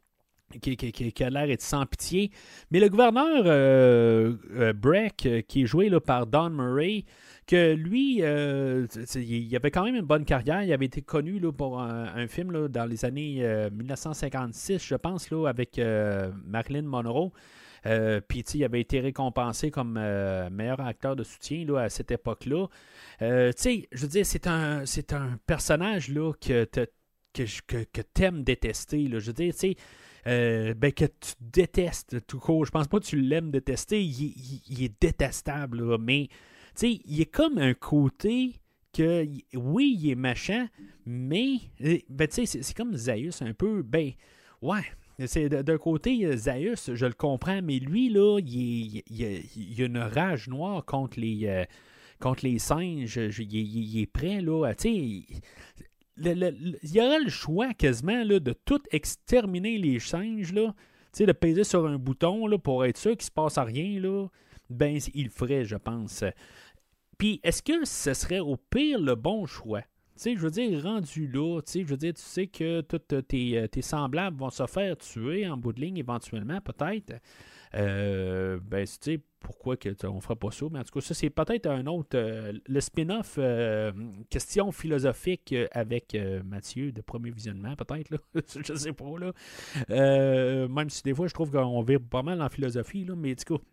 Qui, qui, qui a l'air d'être sans pitié. Mais le gouverneur euh, euh, Breck, euh, qui est joué là, par Don Murray, que lui, euh, il avait quand même une bonne carrière. Il avait été connu là, pour un, un film là, dans les années euh, dix-neuf cent cinquante-six, je pense, là, avec euh, Marilyn Monroe. Euh, Puis, il avait été récompensé comme euh, meilleur acteur de soutien là, à cette époque-là. Euh, tu sais, je veux dire, c'est un, c'est un personnage là, que, te, que, que, que t'aimes détester. Là. Je veux dire, tu sais, Euh, ben que tu détestes tout court. Je pense pas que tu l'aimes détester. Il, il, il est détestable, là. Mais tu sais, il est comme un côté que, oui, il est méchant, mais, ben, tu sais, c'est, c'est comme Zaius un peu, ben, ouais. C'est, d'un côté, Zaius, je le comprends, mais lui, là, il, est, il, il, il a une rage noire contre les, euh, contre les singes. Il, il, il est prêt, là, tu sais. Le, le, le, il y aurait le choix quasiment là, de tout exterminer les singes, là, de peser sur un bouton là, pour être sûr qu'il ne se passe rien. Là, ben, il le ferait, je pense. Puis, est-ce que ce serait au pire le bon choix? Tu sais, je veux dire, rendu là, tu sais, je veux dire, tu sais que tous tes, tes semblables vont se faire tuer en bout de ligne éventuellement, peut-être. Euh, ben, tu sais, pourquoi que on ferait pas ça? Mais en tout cas, ça, c'est peut-être un autre... Euh, le spin-off euh, question philosophique avec euh, Mathieu de premier visionnement, peut-être, là. Je sais pas, là. Euh, même si des fois, je trouve qu'on vire pas mal en philosophie, là, mais du coup...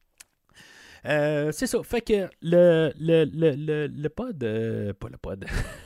Euh, c'est ça. Fait que le, le, le, le, le pod... Euh, pas le pod...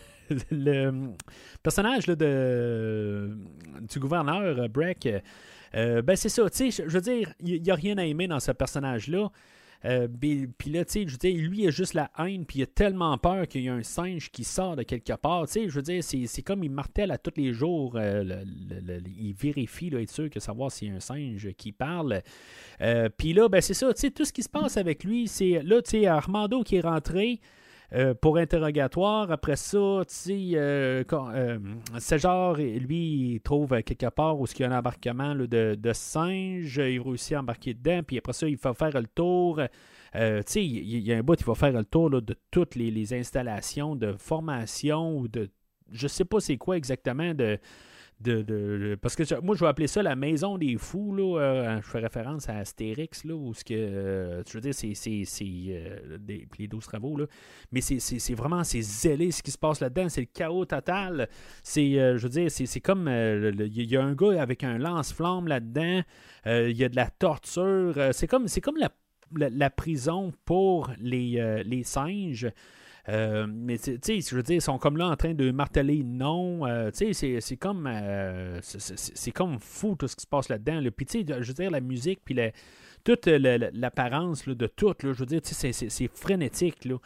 le personnage là, de, du gouverneur Breck, euh, ben c'est ça, tu sais, je veux dire, il n'y a rien à aimer dans ce personnage-là. Euh, puis là, tu sais, je veux dire, lui, il a juste la haine, puis il a tellement peur qu'il y a un singe qui sort de quelque part. Tu sais, je veux dire, c'est, c'est comme il martèle à tous les jours, euh, le, le, le, il vérifie, là, être sûr que savoir s'il y a un singe qui parle. Euh, puis là, ben c'est ça, tu sais, tout ce qui se passe avec lui, c'est là, tu sais, Armando qui est rentré. Euh, pour interrogatoire. Après ça, tu sais, euh, euh, César, lui, il trouve quelque part où il y a un embarquement là, de, de singes. Il réussit à embarquer dedans. Puis après ça, il va faire le tour. Euh, tu sais, il, il y a un bout, il va faire le tour là, de toutes les, les installations de formation ou de. Je sais pas c'est quoi exactement de. De, de, de, parce que moi, je vais appeler ça la maison des fous. Là, euh, je fais référence à Astérix, là, où ce que, euh, je veux dire, c'est, c'est, c'est euh, des, les douze travaux. Là, mais c'est, c'est, c'est vraiment c'est zélé ce qui se passe là-dedans. C'est le chaos total. C'est, euh, je veux dire, c'est, c'est comme. Il euh, y a un gars avec un lance-flamme là-dedans. Il euh, y a de la torture. Euh, c'est comme, c'est comme la, la, la prison pour les, euh, les singes. Euh, mais tu sais, je veux dire, ils sont comme là en train de marteler non. Euh, tu sais, c'est, c'est comme euh, c'est, c'est, c'est comme fou tout ce qui se passe là-dedans. Là. Puis tu sais, je veux dire, la musique, puis la, toute la, la, l'apparence là, de tout, là, je veux dire, c'est, c'est, c'est frénétique. Là.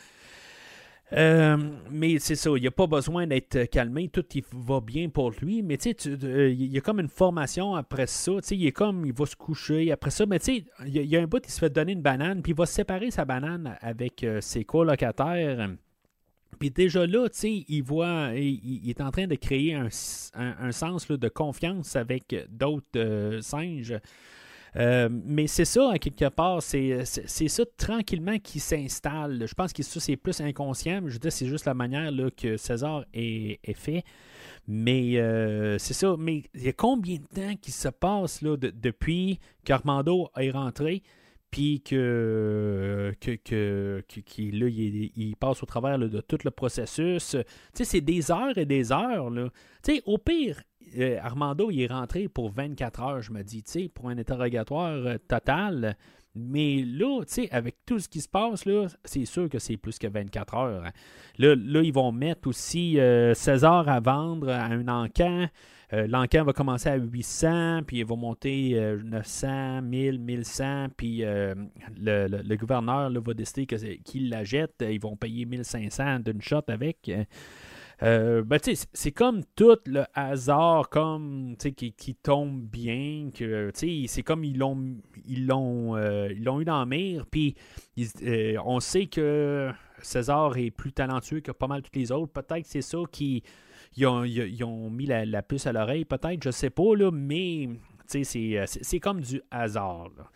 Euh, mais c'est ça, il n'y a pas besoin d'être calmé, tout il va bien pour lui, mais tu sais, euh, il y a comme une formation après ça, tu sais, il est comme, il va se coucher après ça, mais tu sais, il y, y a un bout, il se fait donner une banane, puis il va séparer sa banane avec euh, ses colocataires. Puis déjà là, tu sais, il voit, il, il est en train de créer un, un, un sens là, de confiance avec d'autres euh, singes. Euh, mais c'est ça, à quelque part, c'est, c'est, c'est ça tranquillement qui s'installe. Je pense que ça, c'est plus inconscient. Mais je veux dire, c'est juste la manière là, que César est, est fait. Mais euh, c'est ça. Mais il y a combien de temps qui se passe là, de, depuis qu'Armando est rentré? Puis que, que, que, que, que là, il, il passe au travers là, de tout le processus. Tu sais, c'est des heures et des heures. Là. Tu sais, au pire, euh, Armando, il est rentré pour vingt-quatre heures, je me dis, tu sais, pour un interrogatoire euh, total. Mais là, tu sais, avec tout ce qui se passe, là, c'est sûr que c'est plus que vingt-quatre heures. Hein. Là, là, ils vont mettre aussi euh, César à vendre à un encan. Euh, l'encan va commencer à huit cents, puis il va monter euh, neuf cents, mille, mille cent, puis euh, le, le, le gouverneur là, va décider que, qu'il la jette. Ils vont payer mille cinq cents d'une shot avec. Euh, ben, tu sais, c'est comme tout le hasard comme, qui, qui tombe bien. Que, c'est comme ils l'ont, ils l'ont, euh, ils l'ont eu dans la mire, puis euh, on sait que César est plus talentueux que pas mal tous les autres. Peut-être que c'est ça qui... Ils ont, ils ont mis la, la puce à l'oreille, peut-être, je sais pas, là, mais c'est, c'est, c'est comme du hasard. Là.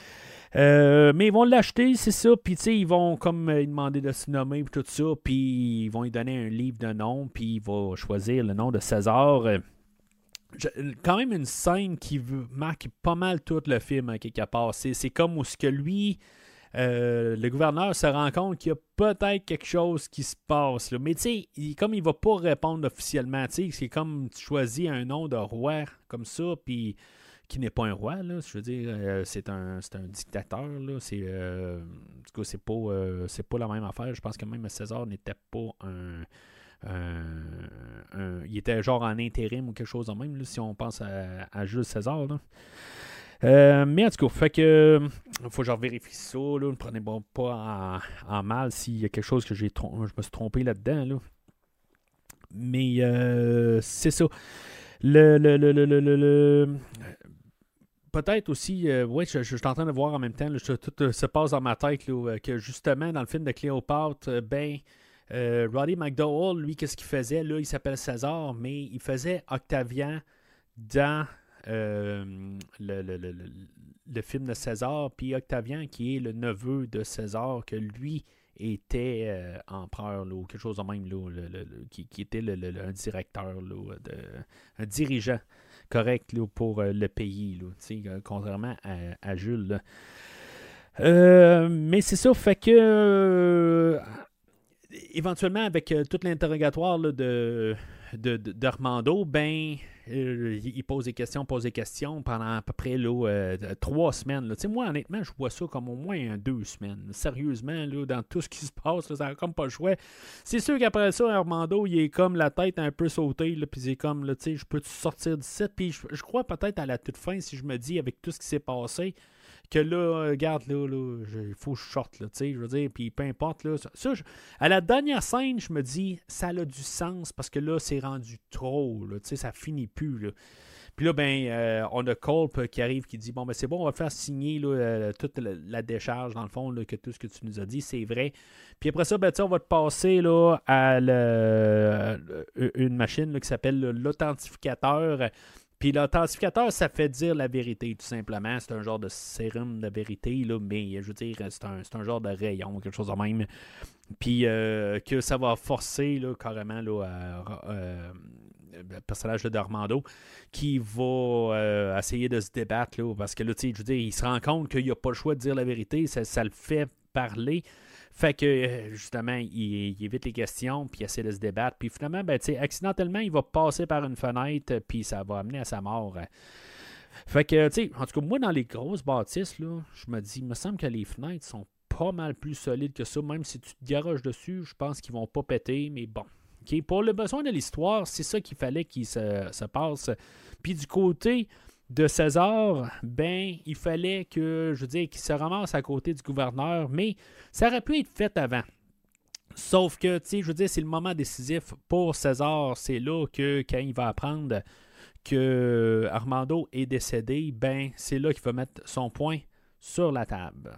Euh, mais ils vont l'acheter, c'est ça, puis ils vont comme lui demander de se nommer, puis tout ça, puis ils vont lui donner un livre de nom, puis il va choisir le nom de César. Je, quand même une scène qui marque pas mal tout le film, hein, quelque part. C'est, c'est comme où ce que lui... Euh, le gouverneur se rend compte qu'il y a peut-être quelque chose qui se passe. Là. Mais tu sais, comme il ne va pas répondre officiellement, c'est comme tu choisis un nom de roi comme ça, puis qui n'est pas un roi, là, je veux dire, euh, c'est, un, c'est un dictateur. Là, c'est, euh, en tout cas, c'est pas, euh, c'est pas la même affaire. Je pense que même César n'était pas un... Un, un, il était genre en intérim ou quelque chose de même, là, si on pense à, à Jules César. Là. Euh, mais en tout cas, fait que faut que je vérifie ça. Là, ne prenez bon, pas en, en mal s'il y a quelque chose que j'ai trom- je me suis trompé là-dedans. Là. Mais euh, c'est ça. Le, le, le, le, le, le, le- Peut-être aussi, euh, oui, je, je, je suis en train de voir en même temps, là, je- tout euh, se passe dans ma tête, là, euh, que justement, dans le film de Cléopâtre, euh, ben, euh, Roddy McDowell, lui, qu'est-ce qu'il faisait? Là, il s'appelle César, mais il faisait Octavian dans euh, le, le, le, le, le film de César, puis Octavian, qui est le neveu de César, que lui était euh, empereur, là, ou quelque chose de même, là, le, le, le, qui, qui était le, le, le, un directeur, là, de, un dirigeant correct là, pour euh, le pays, là, euh, contrairement à, à Jules. Là. Euh, mais c'est ça, fait que euh, éventuellement, avec euh, tout l'interrogatoire là, de, de, de, d'Armando, ben, euh, il pose des questions, pose des questions pendant à peu près là, euh, trois semaines. Là. Moi, honnêtement, je vois ça comme au moins euh, deux semaines. Sérieusement, là, dans tout ce qui se passe, là, ça n'a comme pas le choix. C'est sûr qu'après ça, Armando, il est comme la tête un peu sautée, là, puis il est comme, là, tu sais, je peux sortir d'ici. Puis je, je crois peut-être à la toute fin, si je me dis, avec tout ce qui s'est passé, que là, regarde, là, là, il faut que je sorte, là, tu sais, je veux dire, puis peu importe, là, ça, ça je, à la dernière scène, je me dis, ça a du sens, parce que là, c'est rendu trop, là, tu sais, ça finit plus, là. Puis là, ben, euh, on a Culp qui arrive, qui dit, bon, ben c'est bon, on va faire signer, là, euh, toute la, la décharge, dans le fond, là, que tout ce que tu nous as dit, c'est vrai. Puis après ça, ben, on va te passer, là, à le, une machine, là, qui s'appelle l'authentificateur. Puis l'authentificateur, ça fait dire la vérité, tout simplement. C'est un genre de sérum de vérité, là, mais je veux dire, c'est un, c'est un genre de rayon, quelque chose de même. Puis euh, que ça va forcer là, carrément là, à, euh, le personnage d'Armando qui va euh, essayer de se débattre. Là, parce que là, je veux dire, il se rend compte qu'il n'a pas le choix de dire la vérité. Ça, ça le fait parler. Fait que, justement, il, il évite les questions, puis il essaie de se débattre. Puis finalement, ben, accidentellement, il va passer par une fenêtre, puis ça va amener à sa mort. Fait que, tu sais, en tout cas, moi, dans les grosses bâtisses, là, je me dis, il me semble que les fenêtres sont pas mal plus solides que ça. Même si tu te garages dessus, je pense qu'ils vont pas péter, mais bon. Okay? Pour le besoin de l'histoire, c'est ça qu'il fallait qu'il se, se passe. Puis du côté de César, ben, il fallait que, je veux dire, qu'il se ramasse à côté du gouverneur, mais ça aurait pu être fait avant. Sauf que, tu sais, je veux dire, c'est le moment décisif pour César. C'est là que, quand il va apprendre que Armando est décédé, ben, c'est là qu'il va mettre son point sur la table.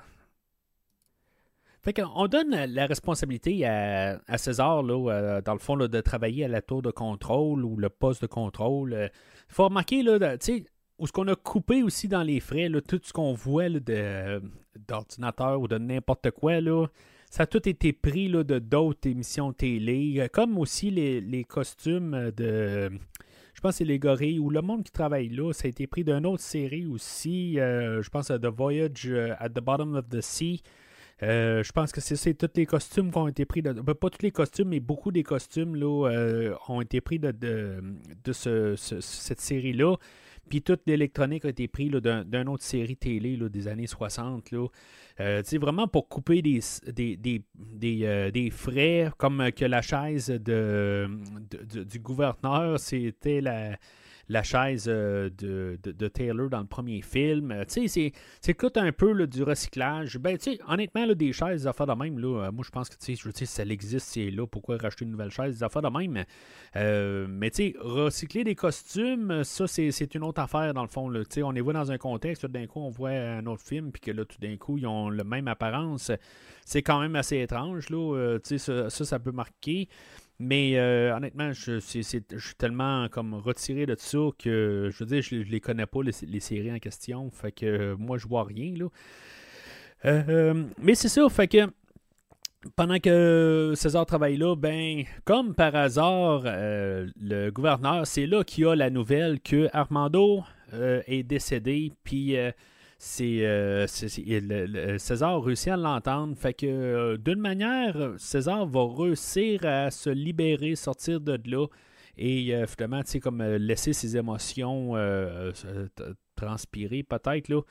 Fait qu'on donne la responsabilité à, à César, là, dans le fond, là, de travailler à la tour de contrôle ou le poste de contrôle. Il faut remarquer, là, tu sais, où ce qu'on a coupé aussi dans les frais, là, tout ce qu'on voit là, de, d'ordinateur ou de n'importe quoi, là, ça a tout été pris là, de d'autres émissions télé, comme aussi les, les costumes de... Je pense que c'est les gorilles ou le monde qui travaille là, ça a été pris d'une autre série aussi, euh, je pense à The Voyage at the Bottom of the Sea. Euh, je pense que c'est, c'est tous les costumes qui ont été pris, de, ben, pas tous les costumes, mais beaucoup des costumes là, euh, ont été pris de, de, de ce, ce, cette série-là. Puis toute l'électronique a été pris là, d'un, d'une autre série télé là, des années soixante. Là. Euh, vraiment pour couper des, des, des, des, euh, des frais, comme que la chaise de, de, de, du gouverneur, c'était la... la chaise euh, de, de, de Taylor dans le premier film. Euh, tu sais, c'est, c'est tout un peu là, du recyclage. Ben, tu sais, honnêtement, là, des chaises, des affaires de même, là, euh, moi, je pense que, tu sais, ça existe, c'est là, pourquoi racheter une nouvelle chaise, des affaires de même. Euh, mais, tu sais, recycler des costumes, ça, c'est, c'est une autre affaire, dans le fond. Tu sais, on les voit dans un contexte, tout d'un coup, on voit un autre film, puis que là, tout d'un coup, ils ont la même apparence. C'est quand même assez étrange, là. Euh, tu sais, ça, ça, ça peut marquer. Mais euh, honnêtement, je, c'est, c'est, je suis tellement comme retiré de ça que je veux dire, je, je les connais pas, les, les séries en question. Fait que euh, moi, je vois rien, là. Euh, euh, mais c'est ça, fait que pendant que César travaille là, ben, comme par hasard, euh, le gouverneur, c'est là qu'il a la nouvelle que Armando euh, est décédé, puis... Euh, C'est, euh, c'est, c'est le, le, César réussit à l'entendre. Fait que euh, d'une manière, César va réussir à se libérer, sortir de là et euh, finalement, tu sais, comme euh, laisser ses émotions euh, euh, transpirer peut-être là.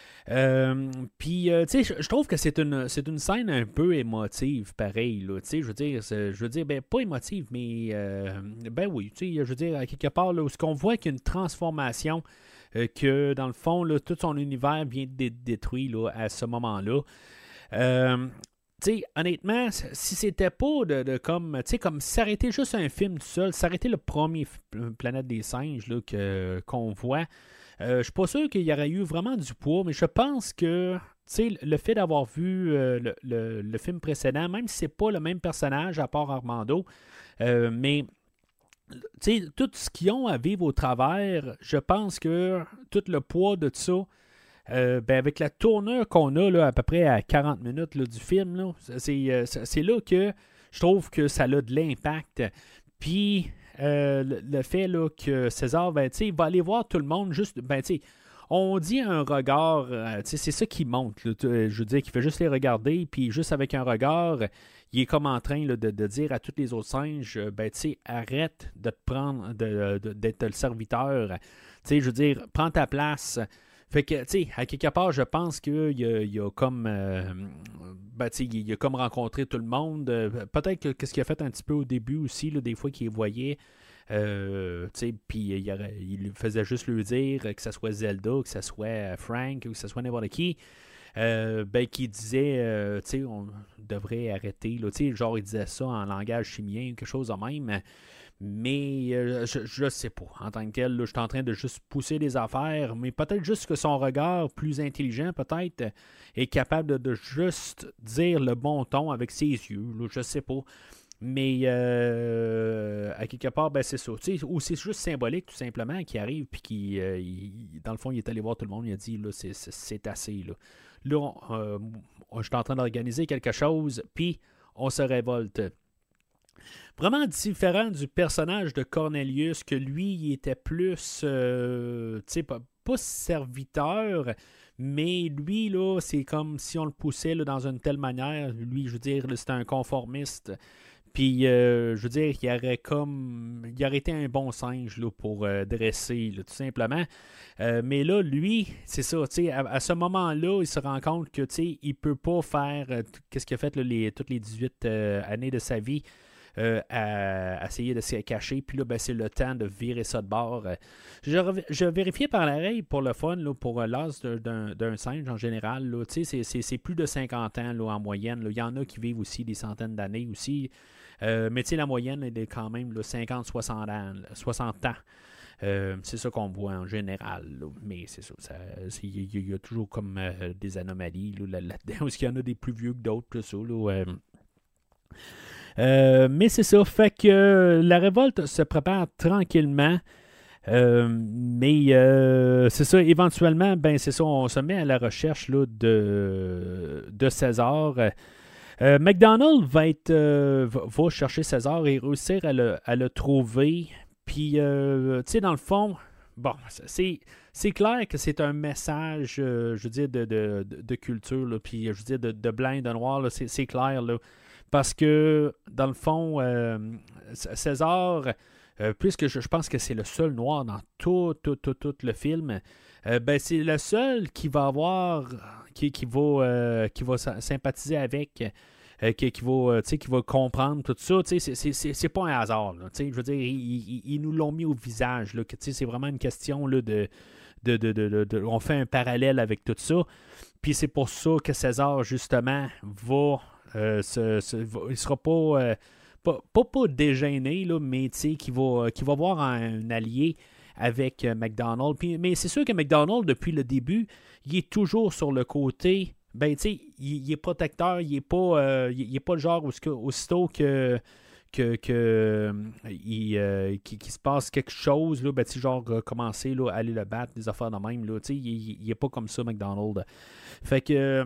Euh, Puis, euh, tu sais, je, je trouve que c'est une, c'est une scène un peu émotive, pareil, là. Tu sais, je veux dire, je veux dire, ben, pas émotive, mais, euh, ben oui, tu sais, je veux dire, à quelque part, là, où ce qu'on voit qu'il y a une transformation euh, que dans le fond, là, tout son univers vient d'être détruit là, à ce moment-là. Euh, tu sais, honnêtement, si c'était pas de, de comme, tu sais, comme s'arrêter juste un film tout seul, s'arrêter le premier f- Planète des singes là, que, qu'on voit, euh, je suis pas sûr qu'il y aurait eu vraiment du poids, mais je pense que, tu sais, le fait d'avoir vu euh, le, le, le film précédent, même si c'est pas le même personnage à part Armando, euh, mais tu sais, tout ce qu'ils ont à vivre au travers, je pense que tout le poids de ça, euh, ben avec la tournure qu'on a là, à peu près à quarante minutes là, du film, là, c'est, euh, c'est, c'est là que je trouve que ça a de l'impact. Puis euh, le, le fait là, que César, ben, il va aller voir tout le monde juste, ben, tu sais, on dit un regard, euh, c'est ça qui monte. Là, je veux dire, qu'il fait juste les regarder, puis juste avec un regard, il est comme en train là, de, de dire à tous les autres singes, ben tu sais, arrête de te prendre, de, de, d'être le serviteur. Tu sais, je veux dire, prends ta place. Fait que, tu sais, à quelque part, je pense qu'il a, il a comme, euh, ben tu sais, il a comme rencontré tout le monde. Peut-être que qu'est-ce qu'il a fait un petit peu au début aussi, là, des fois qu'il les voyait. Euh, puis il, il faisait juste lui dire que ce soit Zelda, que ce soit Frank, ou que ce soit n'importe qui, euh, ben qui disait, euh, tu sais, on devrait arrêter, là, genre il disait ça en langage chimien, quelque chose de même, mais euh, je, je sais pas, en tant que tel, là, je suis en train de juste pousser les affaires, mais peut-être juste que son regard plus intelligent, peut-être, est capable de, de juste dire le bon ton avec ses yeux, là, je sais pas. Mais euh, à quelque part, ben c'est ça. T'sais, ou c'est juste symbolique, tout simplement, qui arrive, puis qui, euh, il, dans le fond, il est allé voir tout le monde, il a dit, là, c'est, c'est, c'est assez. Là, là on, euh, je suis en train d'organiser quelque chose, puis on se révolte. Vraiment différent du personnage de Cornelius, que lui, il était plus, euh, tu sais, pas, pas serviteur, mais lui, là, c'est comme si on le poussait là, dans une telle manière. Lui, je veux dire, c'était un conformiste. Puis, euh, je veux dire, il aurait comme. Il aurait été un bon singe là, pour euh, dresser, là, tout simplement. Euh, mais là, lui, c'est ça, tu sais, à, à ce moment-là, il se rend compte que, tu sais, il peut pas faire. Euh, qu'est-ce qu'il a fait là, les, toutes les dix-huit euh, années de sa vie euh, à, à essayer de se cacher. Puis là, ben, c'est le temps de virer ça de bord. Je, je vérifiais par l'oreille pour le fun, là, pour l'âge d'un, d'un singe en général. Là, tu sais, c'est, c'est, c'est plus de cinquante ans là, en moyenne. Là. Il y en a qui vivent aussi des centaines d'années aussi. Euh, mais tu sais, la moyenne elle est quand même là, cinquante à soixante ans. soixante ans. Euh, c'est ça qu'on voit en général. Là. Mais c'est ça. Il y, y a toujours comme euh, des anomalies là, là-dedans. Parce qu'il y en a des plus vieux que d'autres. Là, ça, là, euh. Euh, mais c'est ça. Fait que euh, la révolte se prépare tranquillement. Euh, mais euh, c'est ça. Éventuellement, ben c'est ça. On se met à la recherche là, de, de César. Euh, McDonald va, être, euh, va, va chercher César et réussir à le, à le trouver. Puis, euh, tu sais, dans le fond, bon, c'est, c'est clair que c'est un message, euh, je veux dire, de, de, de culture, là, puis je veux dire, de, de blanc et de noir, là, c'est, c'est clair, là, parce que, dans le fond, euh, César, euh, puisque je, je pense que c'est le seul noir dans tout, tout, tout, tout le film, euh, ben, c'est le seul qui va avoir, qui, qui, va, euh, qui va sympathiser avec, euh, qui, qui, va, euh, qui va comprendre tout ça. C'est, c'est, c'est, c'est pas un hasard. Là, je veux dire, ils, ils, ils nous l'ont mis au visage. Là, que, c'est vraiment une question là, de, de, de, de, de, de. On fait un parallèle avec tout ça. Puis c'est pour ça que César, justement, va. Euh, se, se, va il sera pas. Euh, pas, pas, pas dégêné, là, mais qui va, qui va voir un, un allié avec euh, McDonald. Puis, mais c'est sûr que McDonald, depuis le début, il est toujours sur le côté. Ben, tu sais, il, il est protecteur, il est pas, euh, il, il est pas le genre où, aussitôt que. que, que il, euh, qu'il, qu'il se passe quelque chose, là, ben, genre euh, commencer là, à aller le battre, des affaires de même. Là, il, il, il est pas comme ça, McDonald. Fait que.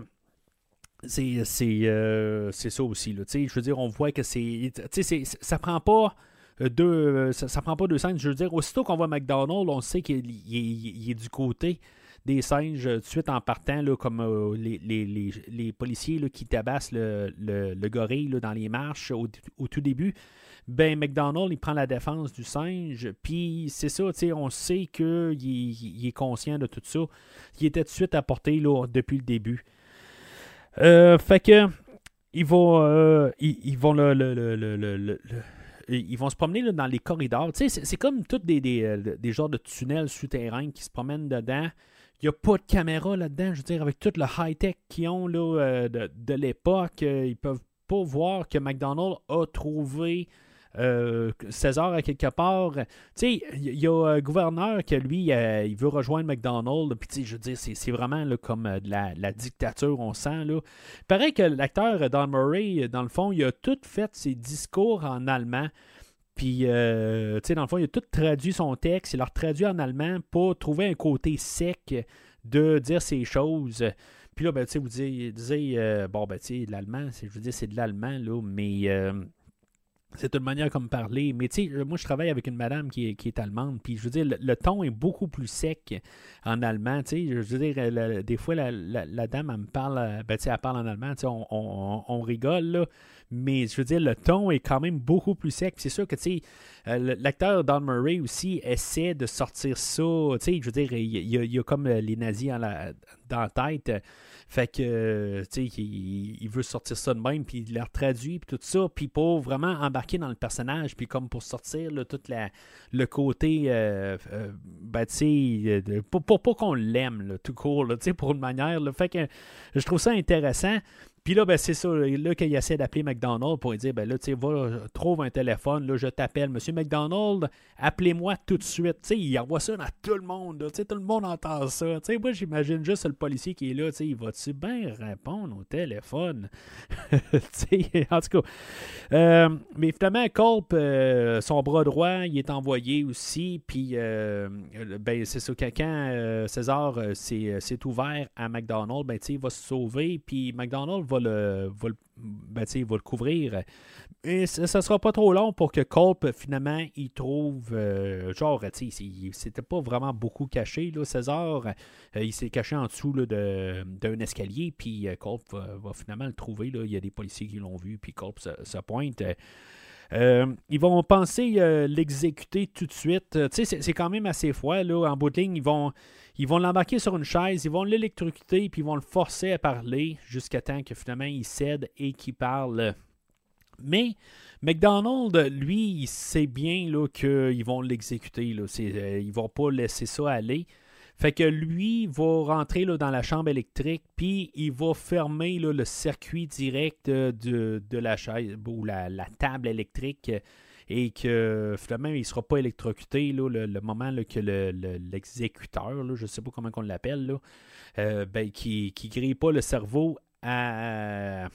C'est, c'est, euh, c'est ça aussi. Là. Je veux dire, on voit que c'est. c'est ça prend pas. Deux, ça, ça prend pas deux scènes. Je veux dire, aussitôt qu'on voit McDonald, on sait qu'il il, il, il est du côté des singes tout de suite en partant, là, comme euh, les, les, les, les policiers là, qui tabassent le, le, le gorille là, dans les marches au, au tout début. Ben, McDonald, il prend la défense du singe, puis c'est ça, on sait qu'il il est conscient de tout ça. Il était tout de suite apporté là, depuis le début. Euh, fait que ils vont, euh, ils, ils vont le, le, le, le, le, ils vont se promener là, dans les corridors. Tu sais, c'est, c'est comme tous des, des, des genres de tunnels souterrains qui se promènent dedans. Il n'y a pas de caméra là-dedans. Je veux dire, avec tout le high-tech qu'ils ont là, euh, de, de l'époque, euh, ils peuvent pas voir que McDonald a trouvé euh, César à quelque part. Tu sais, il y a un gouverneur que lui, euh, il veut rejoindre McDonald. Puis, tu sais, je veux dire, c'est, c'est vraiment là, comme euh, de la, la dictature, on sent. Là. Pareil que l'acteur Don Murray, dans le fond, il a tout fait ses discours en allemand. Puis, euh, tu sais, dans le fond, il a tout traduit son texte. Il l'a traduit en allemand pour trouver un côté sec de dire ces choses. Puis là, ben, tu sais, vous disiez, euh, bon, ben, tu sais, l'allemand, c'est, je veux dire, c'est de l'allemand, là, mais euh, c'est une manière comme parler. Mais, tu sais, moi, je travaille avec une madame qui est, qui est allemande, puis je veux dire, le, le ton est beaucoup plus sec en allemand, tu sais. Je veux dire, la, des fois, la, la, la dame, elle me parle, ben, tu sais, elle parle en allemand, tu sais, on, on, on rigole, là. Mais je veux dire, le ton est quand même beaucoup plus sec. Puis c'est sûr que, tu sais, euh, l'acteur Don Murray aussi essaie de sortir ça. Tu sais, je veux dire, il y, a, il y a comme les nazis dans la, dans la tête. Fait que, tu sais, il, il veut sortir ça de même, puis il l'a traduit, puis tout ça, puis pour vraiment embarquer dans le personnage, puis comme pour sortir là, tout la, le côté, euh, euh, ben, tu sais, pour, pour, pour qu'on l'aime, là, tout court, tu sais, pour une manière. Là. Fait que je trouve ça intéressant. Puis là, ben, c'est ça, là, qu'il essaie d'appeler McDonald pour lui dire, ben là, tu sais, va, trouve un téléphone, là, je t'appelle, Monsieur McDonald, appelez-moi tout de suite. Tu sais, il envoie ça dans tout le monde, tu sais, tout le monde entend ça. Tu sais, moi, j'imagine juste le policier qui est là, tu sais, il va-tu bien répondre au téléphone? Tu sais, en tout cas. Euh, mais finalement, Culp, euh, son bras droit, il est envoyé aussi, puis, euh, ben, c'est ça, quand euh, César euh, s'est, s'est ouvert à McDonald, ben, tu sais, il va se sauver, puis McDonald va le, va le, ben, va le couvrir. Et ça ne sera pas trop long pour que Culp, finalement, il trouve, euh, genre, tu sais, c'était pas vraiment beaucoup caché, là, César, euh, il s'est caché en dessous là, de, d'un escalier, puis euh, Culp va, va finalement le trouver, là, il y a des policiers qui l'ont vu, puis Culp se, se pointe. Euh, ils vont penser euh, l'exécuter tout de suite. Euh, tu sais, c'est, c'est quand même assez froid, là, en bout de ligne, ils vont... Ils vont l'embarquer sur une chaise, ils vont l'électrocuter, puis ils vont le forcer à parler jusqu'à temps que finalement il cède et qu'il parle. Mais McDonald, lui, il sait bien là, qu'ils vont l'exécuter. Là. C'est, euh, ils ne vont pas laisser ça aller. Fait que lui va rentrer là, dans la chambre électrique, puis il va fermer là, le circuit direct de, de la chaise ou la, la table électrique. Et que finalement, il ne sera pas électrocuté là, le, le moment là, que le, le, l'exécuteur, là, je ne sais pas comment on l'appelle, là, euh, ben, qui ne grille pas le cerveau à, à,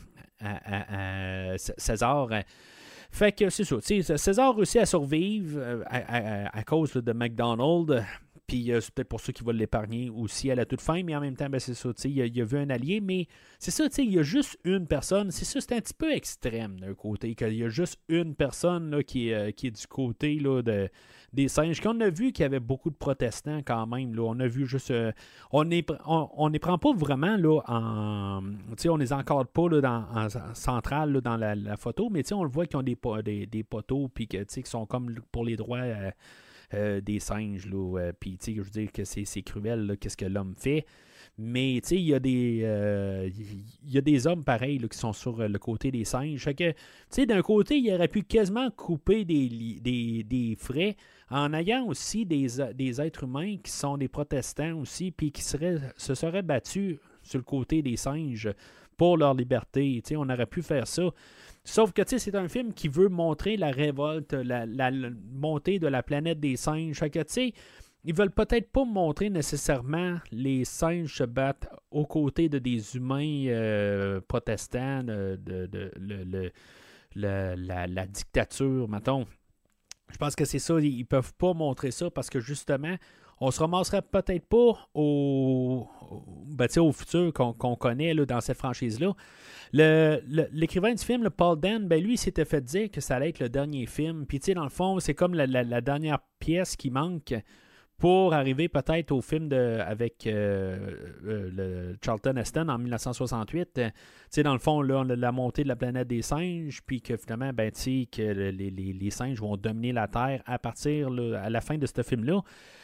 à, à César. Fait que c'est ça. César réussit à survivre à, à, à cause là, de McDonald. Puis euh, c'est peut-être pour ça qu'il va l'épargner aussi à la toute fin, mais en même temps, ben, c'est ça, il a, il a vu un allié, mais c'est ça, il y a juste une personne, c'est ça, c'est un petit peu extrême d'un côté, qu'il y a juste une personne là, qui, est, euh, qui est du côté là, de, des singes, qu'on a vu qu'il y avait beaucoup de protestants quand même, là, on a vu juste, euh, on ne on, on les prend pas vraiment là, en, on les encadre pas là, dans, en, en centrale là, dans la, la photo, mais on le voit qu'ils ont des, des, des poteaux, puis qui sont comme pour les droits... Euh, Euh, des singes, là, euh, puis tu sais, je veux dire que c'est, c'est cruel, là, qu'est-ce que l'homme fait, mais tu sais, il y a des euh, il y a des hommes pareils là, qui sont sur le côté des singes, fait que, tu sais, d'un côté, il aurait pu quasiment couper des, des, des frais, en ayant aussi des, des êtres humains qui sont des protestants aussi, puis qui seraient, se seraient battus sur le côté des singes pour leur liberté, tu sais, on aurait pu faire ça. Sauf que, tu sais, c'est un film qui veut montrer la révolte, la, la, la montée de la planète des singes. Fait que, tu sais, ils veulent peut-être pas montrer nécessairement les singes se battre aux côtés de des humains euh, protestants, de, de, de, de, de la, la, la dictature, mettons. Je pense que c'est ça, ils peuvent pas montrer ça parce que, justement, on se ramasserait peut-être pas au, au, ben, au futur qu'on, qu'on connaît là, dans cette franchise-là. Le, le, l'écrivain du film, le Paul Dehn, ben, lui, il s'était fait dire que ça allait être le dernier film. Puis, tu sais, dans le fond, c'est comme la, la, la dernière pièce qui manque pour arriver peut-être au film de, avec euh, euh, le Charlton Heston en dix-neuf soixante-huit. Tu sais, dans le fond, là, on a la montée de la planète des singes, puis que finalement, ben, tu sais, que les, les, les singes vont dominer la Terre à partir, là, à la fin de ce film-là.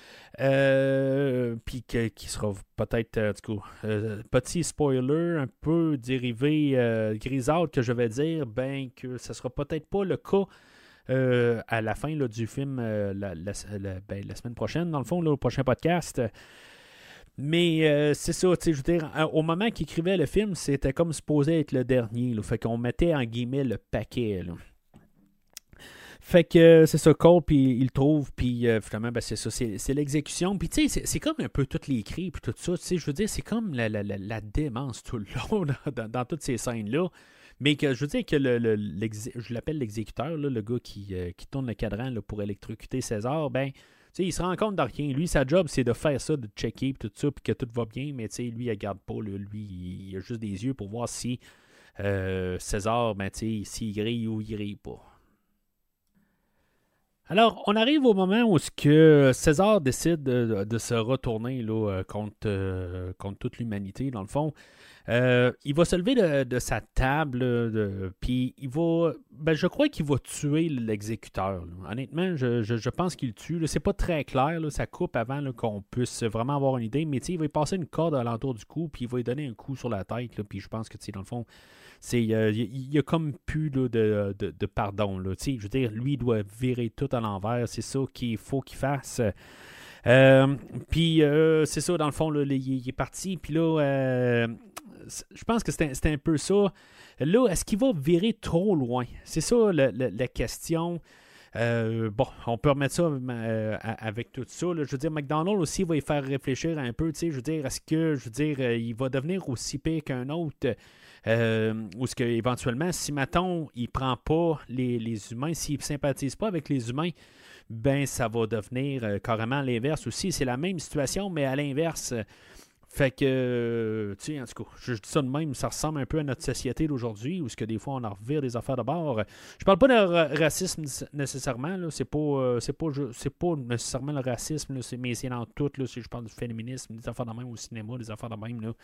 Euh, puis que, qui sera peut-être, en tout cas, euh, petit spoiler, un peu dérivé euh, grisâtre que je vais dire, ben que ce sera peut-être pas le cas euh, à la fin là, du film euh, la, la, la, ben, la semaine prochaine, dans le fond, là, au prochain podcast. Mais euh, c'est ça, tu sais, je veux dire, au moment qu'il écrivait le film, c'était comme supposé être le dernier. Là, fait qu'on mettait en guillemets le paquet. Là. Fait que euh, c'est ça, Cole, puis il le trouve, puis euh, finalement, ben, c'est ça, c'est, c'est l'exécution. Puis tu sais, c'est, c'est comme un peu toutes les cris, puis tout ça, tu sais, je veux dire, c'est comme la, la, la, la démence tout le long dans, dans, dans toutes ces scènes-là. Mais que je veux dire que le, le, je l'appelle l'exécuteur, là, le gars qui, euh, qui tourne le cadran là, pour électrocuter César, ben, tu sais, il se rend compte de rien. Lui, sa job, c'est de faire ça, de checker, puis tout ça, puis que tout va bien, mais tu sais, lui, il regarde pas, là, lui, il a juste des yeux pour voir si euh, César, ben, tu sais, s'il grille ou il grille pas. Alors, on arrive au moment où ce que César décide de, de se retourner là, contre, euh, contre toute l'humanité, dans le fond. Euh, il va se lever de, de sa table, de, puis il va. Ben, je crois qu'il va tuer l'exécuteur. Là. Honnêtement, je, je, je pense qu'il le tue. Là. C'est pas très clair, là, ça coupe avant là, qu'on puisse vraiment avoir une idée, mais il va y passer une corde alentour du cou, puis il va lui donner un coup sur la tête, là, puis je pense que, dans le fond, c'est il euh, y a comme plus là, de, de, de pardon. Là. Je veux dire, lui, il doit virer tout à l'envers. C'est ça qu'il faut qu'il fasse. Euh, puis, euh, c'est ça, dans le fond, là, il, il est parti. Puis là, euh, je pense que c'était, c'était un peu ça. Là, est-ce qu'il va virer trop loin? C'est ça le, le, la question. Euh, bon, on peut remettre ça euh, avec tout ça. Là. Je veux dire, McDonald aussi va y faire réfléchir un peu. Je veux dire, est-ce que, je veux dire, euh, il va devenir aussi pire qu'un autre? Euh, ou est-ce qu'éventuellement, si, mettons, il prend pas les, les humains, s'il ne sympathise pas avec les humains, ben ça va devenir euh, carrément l'inverse aussi. C'est la même situation, mais à l'inverse. Fait que, euh, tu sais, en tout cas, je, je dis ça de même, ça ressemble un peu à notre société d'aujourd'hui, où ce que des fois on en revire des affaires de bord. Je parle pas de ra- racisme nécessairement, là, c'est pas, euh, c'est pas, c'est pas nécessairement le racisme, là, c'est, mais c'est dans tout, là, si je parle du féminisme, des affaires de même au cinéma, des affaires de même, là,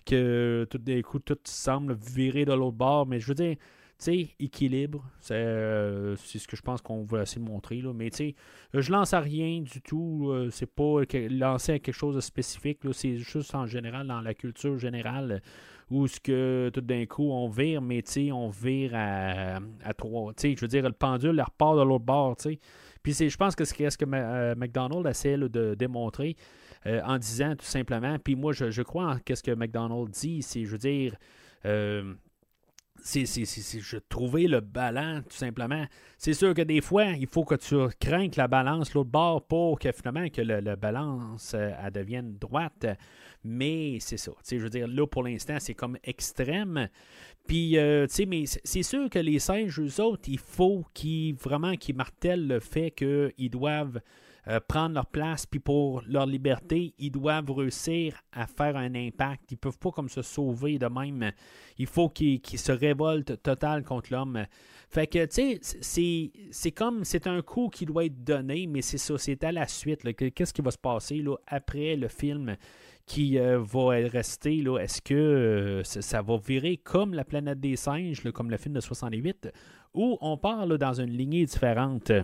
que tout d'un coup, tout semble virer de l'autre bord, mais je veux dire, tu sais, équilibre, c'est, euh, c'est ce que je pense qu'on veut essayer de montrer. Là. Mais tu sais, je lance à rien du tout. Euh, c'est pas que, lancer à quelque chose de spécifique. Là, c'est juste en général, dans la culture générale, où ce que tout d'un coup, on vire, mais tu sais, on vire à, à trois. Tu sais, je veux dire, le pendule, elle repart de l'autre bord, tu sais. Puis c'est, je pense que c'est ce que euh, McDonald essaie là, de démontrer euh, en disant tout simplement. Puis moi, je, je crois en ce que McDonald dit. C'est, je veux dire... Euh, C'est, c'est, c'est, c'est je trouver le ballon, tout simplement. C'est sûr que des fois, il faut que tu craignes la balance l'autre bord pour que finalement que le, le balance euh, elle devienne droite. Mais c'est ça. Je veux dire, là, pour l'instant, c'est comme extrême. Puis, euh, tu sais, mais c'est sûr que les singes, eux autres, il faut qu'ils vraiment qu'ils martèlent le fait qu'ils doivent euh, prendre leur place, puis pour leur liberté, ils doivent réussir à faire un impact. Ils ne peuvent pas comme se sauver de même. Il faut qu'ils, qu'ils se révoltent total contre l'homme. Fait que, tu sais, c'est, c'est comme, c'est un coup qui doit être donné, mais c'est ça, c'est à la suite. Là, qu'est-ce qui va se passer là, après le film qui euh, va rester, là, est-ce que euh, ça, ça va virer comme La planète des singes, là, comme le film de soixante-huit, ou on part là, dans une lignée différente?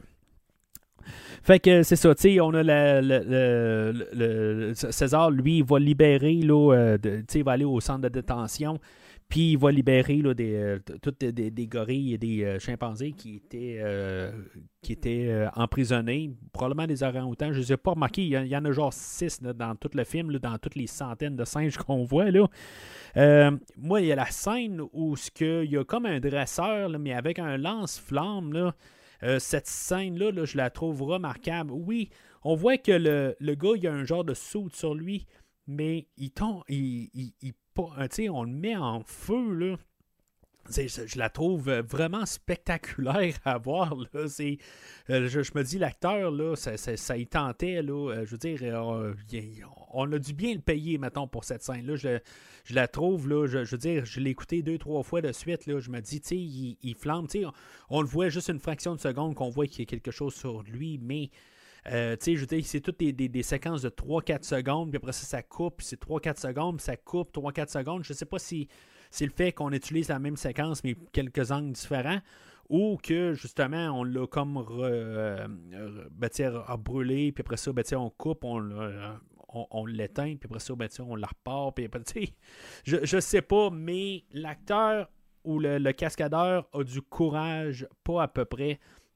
Fait que c'est ça, tu sais, on a le, le, le, le, César, lui, il va libérer, là, euh, de, il va aller au centre de détention, puis il va libérer là, des, euh, toutes des, des, des gorilles et des euh, chimpanzés qui étaient, euh, qui étaient euh, emprisonnés, probablement des orang-outans. Je ne les ai pas remarqué, il y, a, il y en a genre six là, dans tout le film, là, dans toutes les centaines de singes qu'on voit. Là. Euh, moi, il y a la scène où il y a comme un dresseur, là, mais avec un lance-flamme, là. Euh, cette scène-là, là, je la trouve remarquable. Oui, on voit que le, le gars, il a un genre de soude sur lui, mais il tombe, il, il, il, il on le met en feu, là. C'est, je la trouve vraiment spectaculaire à voir. Là. C'est, euh, je, je me dis, l'acteur, là, ça, ça, ça y tentait. Là, euh, je veux dire, euh, on a dû bien le payer, mettons, pour cette scène-là. Je, je la trouve, là, je, je veux dire, je l'ai écouté deux, trois fois de suite. Là, je me dis, tu sais, il, il flambe. On, on le voit juste une fraction de seconde qu'on voit qu'il y a quelque chose sur lui, mais... Euh, tu sais, je veux dire, c'est toutes des, des, des séquences de trois quatre secondes, puis après ça, ça coupe, puis c'est trois quatre secondes, puis ça coupe trois quatre secondes. Je sais pas si c'est le fait qu'on utilise la même séquence, mais quelques angles différents, ou que, justement, on l'a comme re, euh, ben, brûlé, puis après ça, ben, on coupe, on, on, on l'éteint, puis après ça, ben, on la repart, puis je, je sais pas, mais l'acteur ou le, le cascadeur a du courage, pas à peu près,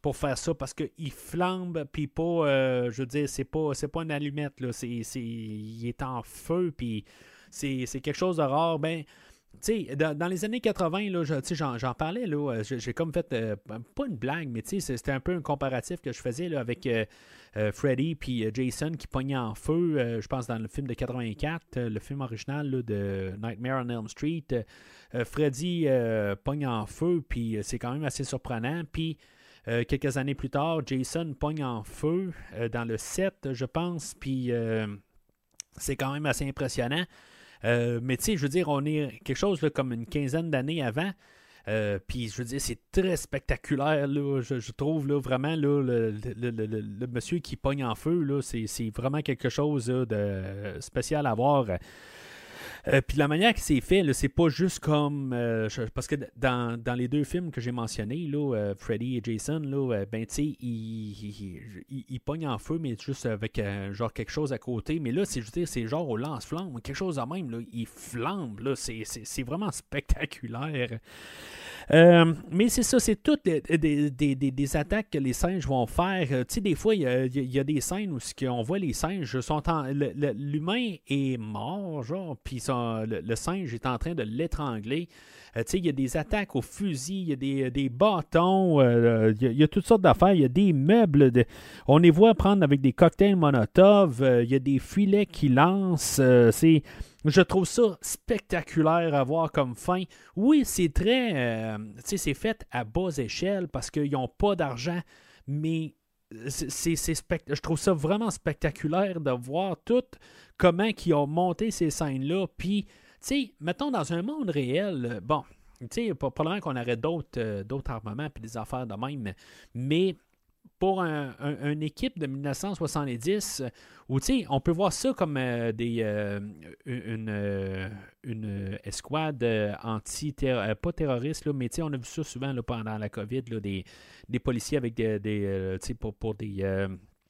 pour faire ça parce qu'il flambe, puis pas, euh, je veux dire, c'est pas, c'est pas une allumette, là, c'est, c'est, il est en feu, puis c'est, c'est quelque chose de rare. Ben, tu sais, dans, dans les années quatre-vingts, là, je, j'en, j'en parlais, là, j'ai, j'ai comme fait, euh, pas une blague, mais c'était un peu un comparatif que je faisais là, avec euh, euh, Freddy puis Jason qui pognaient en feu, euh, je pense dans le film de quatre-vingt-quatre, euh, le film original là, de Nightmare on Elm Street. Euh, Freddy euh, pogne en feu, puis c'est quand même assez surprenant. Puis euh, quelques années plus tard, Jason pogne en feu euh, dans le sept, je pense, puis euh, c'est quand même assez impressionnant. Euh, mais tu sais, je veux dire, on est quelque chose là, comme une quinzaine d'années avant. Euh, Puis je veux dire, c'est très spectaculaire, là, je, je trouve là, vraiment là, le, le, le, le, le monsieur qui pogne en feu, là, c'est, c'est vraiment quelque chose là, de spécial à voir. Euh, Puis la manière que c'est fait, là, c'est pas juste comme. Euh, je, parce que dans, dans les deux films que j'ai mentionnés, là, euh, Freddy et Jason, là, euh, ben tu sais, ils il, il, il pognent en feu, mais juste avec euh, genre quelque chose à côté. Mais là, c'est, je veux dire, c'est genre au lance-flamme, quelque chose de même. Là, il flambe, là, c'est, c'est, c'est vraiment spectaculaire. Euh, mais c'est ça, c'est toutes des, des, des, des attaques que les singes vont faire. Euh, tu sais, des fois, il y a, y a des scènes où on voit les singes sont en, le, le, l'humain est mort, genre, puis le, le singe est en train de l'étrangler. Euh, tu sais, il y a des attaques au fusil, il y a des, des bâtons, euh, il, y a, il y a toutes sortes d'affaires, il y a des meubles. De, on les voit prendre avec des cocktails Molotov, euh, il y a des filets qui lancent. Euh, c'est... Je trouve ça spectaculaire à voir comme fin. Oui, c'est très... Euh, tu sais, c'est fait à basse échelle parce qu'ils n'ont pas d'argent, mais c'est, c'est, c'est spect- je trouve ça vraiment spectaculaire de voir tout comment ils ont monté ces scènes-là. Puis, tu sais, mettons dans un monde réel, bon, tu sais, probablement qu'on aurait d'autres, euh, d'autres armements puis des affaires de même, mais... Pour un, un, une équipe de dix-neuf cent soixante-dix, où on peut voir ça comme euh, des, euh, une, euh, une escouade euh, anti-terroriste, pas terroriste, là, mais on a vu ça souvent là, pendant la COVID, là, des, des policiers avec des, des euh, pour, pour des... Euh,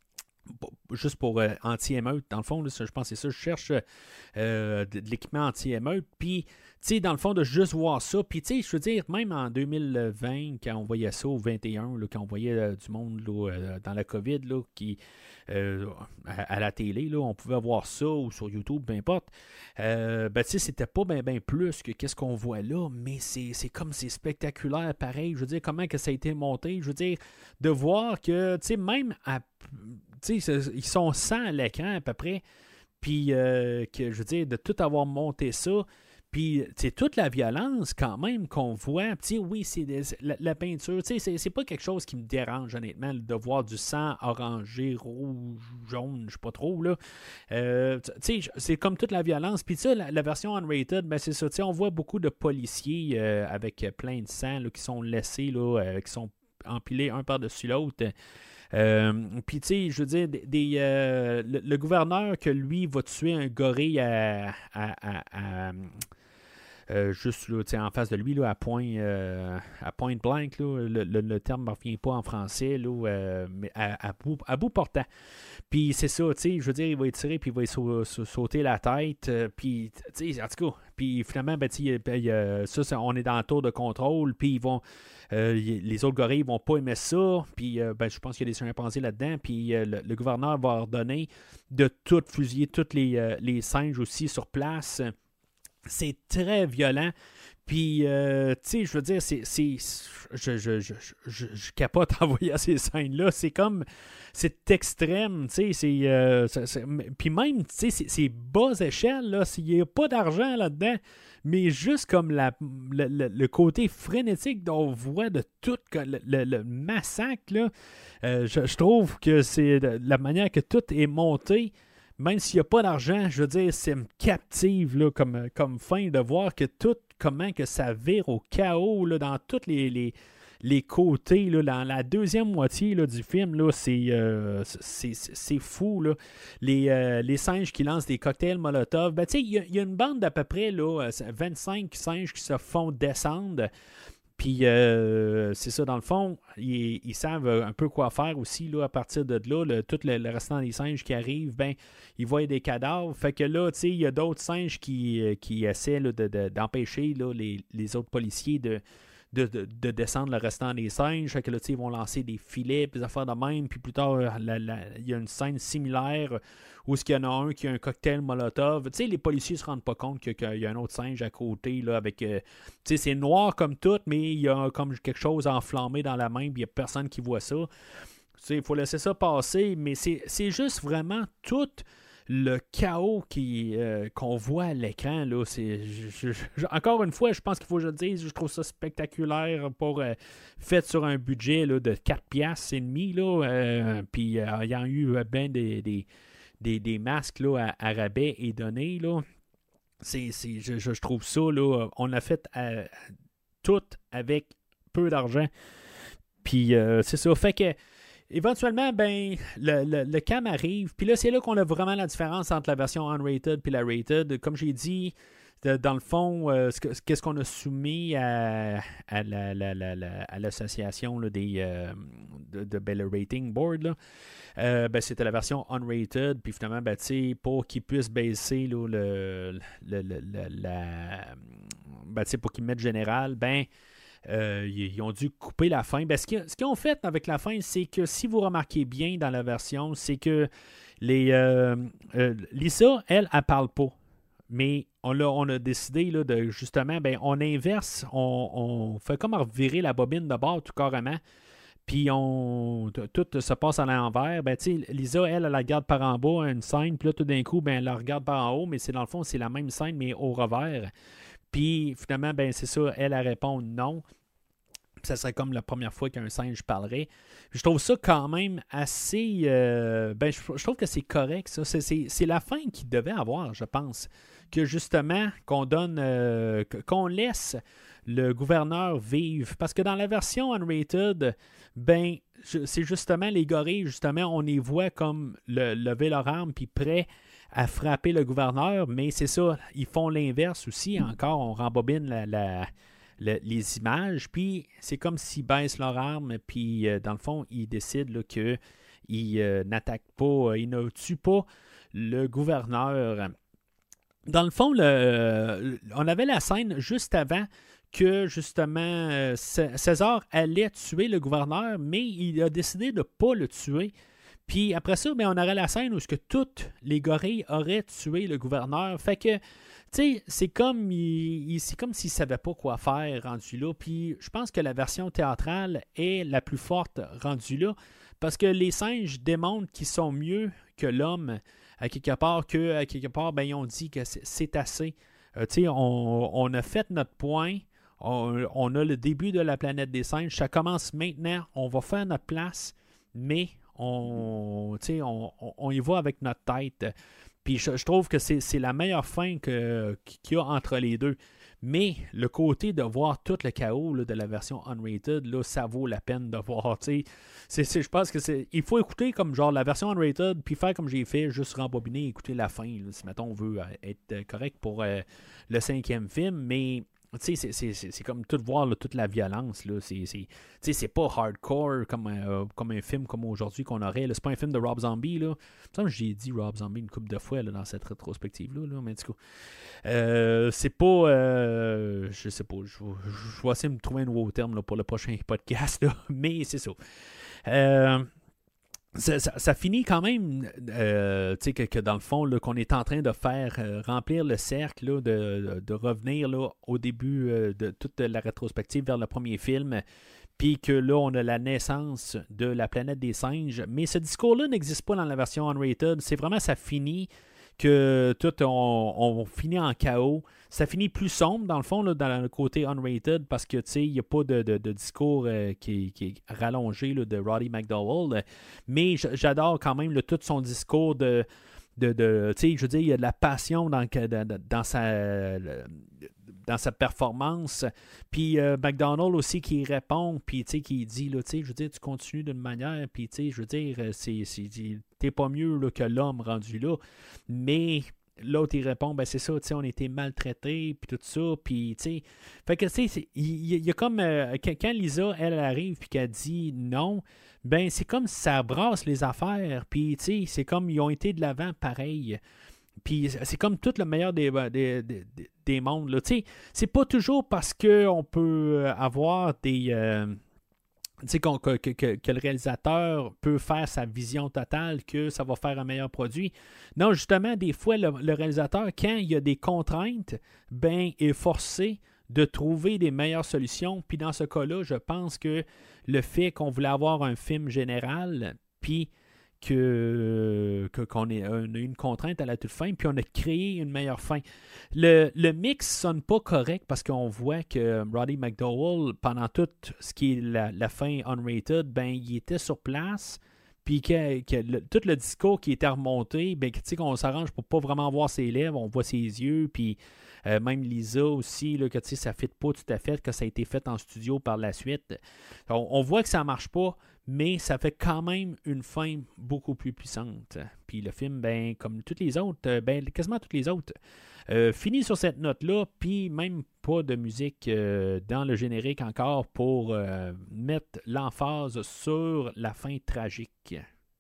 juste pour euh, anti-émeute, dans le fond, là, je pense que c'est ça, je cherche euh, de, de l'équipement anti-émeute, puis, tu sais, dans le fond, de juste voir ça, puis, tu sais, je veux dire, même en deux mille vingt, quand on voyait ça, au vingt et un, là, quand on voyait euh, du monde là, euh, dans la COVID, là, qui, euh, à, à la télé, là, on pouvait voir ça, ou sur YouTube, peu importe, euh, ben, tu sais, c'était pas bien ben plus que qu'est-ce qu'on voit là, mais c'est, c'est comme, c'est spectaculaire, pareil, je veux dire, comment que ça a été monté, je veux dire, de voir que, tu sais, même à tu sais, ils sont cent à l'écran à peu près, puis euh, que je veux dire, de tout avoir monté ça, puis tu sais, toute la violence quand même qu'on voit, tu sais, oui, c'est des, la, la peinture, tu sais, c'est, c'est pas quelque chose qui me dérange honnêtement, de voir du sang orangé, rouge, jaune, je sais pas trop, là. Euh, tu sais, c'est comme toute la violence, puis ça, la, la version unrated, ben c'est ça, tu sais, on voit beaucoup de policiers euh, avec plein de sang, là, qui sont laissés, là, euh, qui sont empilés un par-dessus l'autre. Euh, Puis, tu sais, je veux dire, des, des, euh, le, le gouverneur que lui va tuer un gorille à, à, à, à euh, juste là, en face de lui, là, à point, euh, à point blank, là, le, le, le terme ne me revient pas en français, là, euh, mais à, à, bout, à bout portant. Puis c'est ça, tu sais, je veux dire, il va tirer, puis il va sa, sa, sauter la tête, euh, puis, tu sais, en tout cas, puis finalement, ben, tu sais, ça, ça, on est dans le tour de contrôle, puis ils vont, euh, les autres gorilles vont pas aimer ça, puis euh, ben, je pense qu'il y a des chimpanzés là-dedans, puis euh, le, le gouverneur va ordonner de tout fusiller tous les, euh, les singes aussi sur place. C'est très violent. Puis, euh, tu sais, je veux dire, c'est, c'est, je, je, je, je, je capote en voyant ces scènes-là. C'est comme, c'est extrême, tu sais, c'est, euh, c'est, c'est, puis même, tu sais, c'est, c'est bas échelle, là, il n'y a pas d'argent là-dedans, mais juste comme la, le, le, le côté frénétique qu'on voit de tout le, le, le massacre, là, euh, je, je trouve que c'est la manière que tout est monté. Même s'il n'y a pas d'argent, je veux dire, ça me captive là, comme, comme fin de voir que tout, comment que ça vire au chaos là, dans tous les, les, les côtés. Là, dans la deuxième moitié là, du film, là, c'est, euh, c'est, c'est fou. Là. Les, euh, les singes qui lancent des cocktails Molotov. Ben, il y, y a une bande d'à peu près là, vingt-cinq singes qui se font descendre. Puis, euh, c'est ça, dans le fond, ils, ils savent un peu quoi faire aussi, là, à partir de là. Le, tout le, le restant des singes qui arrivent, ben, ils voient des cadavres. Fait que là, tu sais, il y a d'autres singes qui, qui essaient là, de, de, d'empêcher là, les, les autres policiers de, de, de, de descendre le restant des singes. Fait que là, ils vont lancer des filets, puis des affaires de même. Puis plus tard, il y a une scène similaire où il y en a un qui a un cocktail Molotov. Tu sais, les policiers se rendent pas compte qu'il y, y a un autre singe à côté, là, avec... Euh, tu sais, c'est noir comme tout, mais il y a comme quelque chose enflammé dans la main, puis il n'y a personne qui voit ça. Tu sais, il faut laisser ça passer, mais c'est, c'est juste vraiment tout le chaos qui, euh, qu'on voit à l'écran. Là, c'est, je, je, encore une fois, je pense qu'il faut que je le dise, je trouve ça spectaculaire pour euh, fait sur un budget là, de quatre piastres et demi. Là, euh, puis euh, il y a eu euh, ben des... des Des, des masques là, à, à rabais et donnés. Là. C'est, c'est, je, je trouve ça, là, on a fait euh, tout avec peu d'argent. Puis euh, c'est ça. Fait que éventuellement, ben, le, le, le cam arrive. Puis là, c'est là qu'on a vraiment la différence entre la version unrated et la rated. Comme j'ai dit, de, dans le fond, euh, qu'est-ce qu'on a soumis à, à, la, la, la, la, à l'association là, des, euh, de, de ben, le rating board, là. Euh, ben, c'était la version unrated, puis finalement, ben, pour qu'ils puissent baisser là, le, le, le, le, la, ben, pour qu'ils mettent général, ben, euh, ils, ils ont dû couper la fin. Ben, ce, qu'ils, ce qu'ils ont fait avec la fin, c'est que si vous remarquez bien dans la version, c'est que les euh, euh, Lisa, elle, elle parle pas. Mais on a, on a décidé là, de justement, ben, on inverse, on, on fait comme revirer la bobine de bord tout carrément. Puis on tout se passe à l'envers. Ben, tu sais, Lisa, elle, elle la regarde par en bas, une scène, puis là, tout d'un coup, ben, elle la regarde par en haut, mais c'est dans le fond, c'est la même scène, mais au revers. Puis finalement, ben, c'est ça, elle, elle répond non. Puis ça serait comme la première fois qu'un singe parlerait. Je trouve ça quand même assez... Euh, ben, je, je trouve que c'est correct, ça. C'est, c'est, c'est la fin qu'il devait avoir, je pense. Que justement, qu'on donne... Euh, qu'on laisse le gouverneur vivre. Parce que dans la version unrated, ben, c'est justement les gorilles, justement, on les voit comme le, lever leur arme puis prêts à frapper le gouverneur. Mais c'est ça, ils font l'inverse aussi. Encore, on rembobine la... la Le, les images, puis c'est comme s'ils baissent leur arme, puis euh, dans le fond, ils décident là, qu'ils euh, n'attaquent pas, euh, ils ne tuent pas le gouverneur. Dans le fond, le, on avait la scène juste avant que, justement, euh, César allait tuer le gouverneur, mais il a décidé de ne pas le tuer. Puis après ça, ben, on aurait la scène où ce que toutes les gorilles auraient tué le gouverneur. Fait que tu sais, c'est comme, il, il, c'est comme s'il ne savait pas quoi faire rendu là. Puis je pense que la version théâtrale est la plus forte rendue là. Parce que les singes démontrent qu'ils sont mieux que l'homme à quelque part, que à quelque part, ben, ils ont dit que c'est, c'est assez. Euh, tu sais, on, on a fait notre point. On, on a le début de la planète des singes. Ça commence maintenant. On va faire notre place. Mais on, tu sais, on, on, on y va avec notre tête. Puis je, je trouve que c'est, c'est la meilleure fin que, qu'il y a entre les deux. Mais le côté de voir tout le chaos là, de la version unrated, là, ça vaut la peine de voir. C'est, c'est, je pense que c'est. Il faut écouter comme genre la version unrated, puis faire comme j'ai fait, juste rembobiner et écouter la fin. Là, si mettons on veut être correct pour euh, le cinquième film, mais. Tu sais, c'est, c'est, c'est, c'est comme tout voir là, toute la violence. Là. C'est, c'est, c'est pas hardcore comme, euh, comme un film comme aujourd'hui qu'on aurait. Là. C'est pas un film de Rob Zombie. Là. Il me j'ai dit Rob Zombie une couple de fois là, dans cette rétrospective-là. Là, mais du coup, euh, c'est pas... Euh, je sais pas. Je, je vais essayer de me trouver un nouveau terme là, pour le prochain podcast. Là, mais c'est ça. Euh... Ça, ça, ça finit quand même, euh, tu sais, que, que dans le fond, là, qu'on est en train de faire euh, remplir le cercle, là, de, de revenir là, au début euh, de toute la rétrospective vers le premier film, puis que là, on a la naissance de la planète des singes. Mais ce discours-là n'existe pas dans la version unrated. C'est vraiment, ça finit que tout, on, on finit en chaos. Ça finit plus sombre, dans le fond, là, dans le côté unrated, parce que, tu sais, il n'y a pas de, de, de discours euh, qui, qui est rallongé là, de Roddy McDowall. Mais j'adore quand même là, tout son discours de... de, de tu sais, je veux dire, il y a de la passion dans, dans, dans sa... dans sa performance. Puis euh, McDonald aussi qui répond, puis tu sais, qui dit, là, tu sais, je veux dire, tu continues d'une manière, puis tu sais, je veux dire, c'est, c'est, t'es pas mieux là, que l'homme rendu là. Mais l'autre, il répond, ben c'est ça, tu sais, on a été maltraités, puis tout ça, puis tu sais, fait que tu sais, il y, y a comme, euh, quand Lisa, elle, elle arrive, puis qu'elle dit non, ben c'est comme ça brasse les affaires, puis tu sais, c'est comme, ils ont été de l'avant pareil. Puis c'est comme tout le meilleur des, des, des, des mondes. Là. C'est pas toujours parce qu'on peut avoir des... Euh, tu sais, que, que, que le réalisateur peut faire sa vision totale, que ça va faire un meilleur produit. Non, justement, des fois, le, le réalisateur, quand il y a des contraintes, ben, est forcé de trouver des meilleures solutions. Puis dans ce cas-là, je pense que le fait qu'on voulait avoir un film général, puis que, que, qu'on ait on a une contrainte à la toute fin, puis on a créé une meilleure fin. Le, le mix sonne pas correct parce qu'on voit que Roddy McDowall, pendant tout ce qui est la, la fin unrated, ben, il était sur place, puis que, que le, tout le discours qui était remonté, ben, tu sais, qu'on s'arrange pour pas vraiment voir ses lèvres, on voit ses yeux, puis euh, même Lisa aussi, là, que tu sais, ça ne fit pas tout à fait, que ça a été fait en studio par la suite. On, on voit que ça marche pas, mais ça fait quand même une fin beaucoup plus puissante. Puis le film, ben, comme toutes les autres, ben, quasiment toutes les autres, euh, finit sur cette note-là, puis même pas de musique euh, dans le générique encore pour euh, mettre l'emphase sur la fin tragique.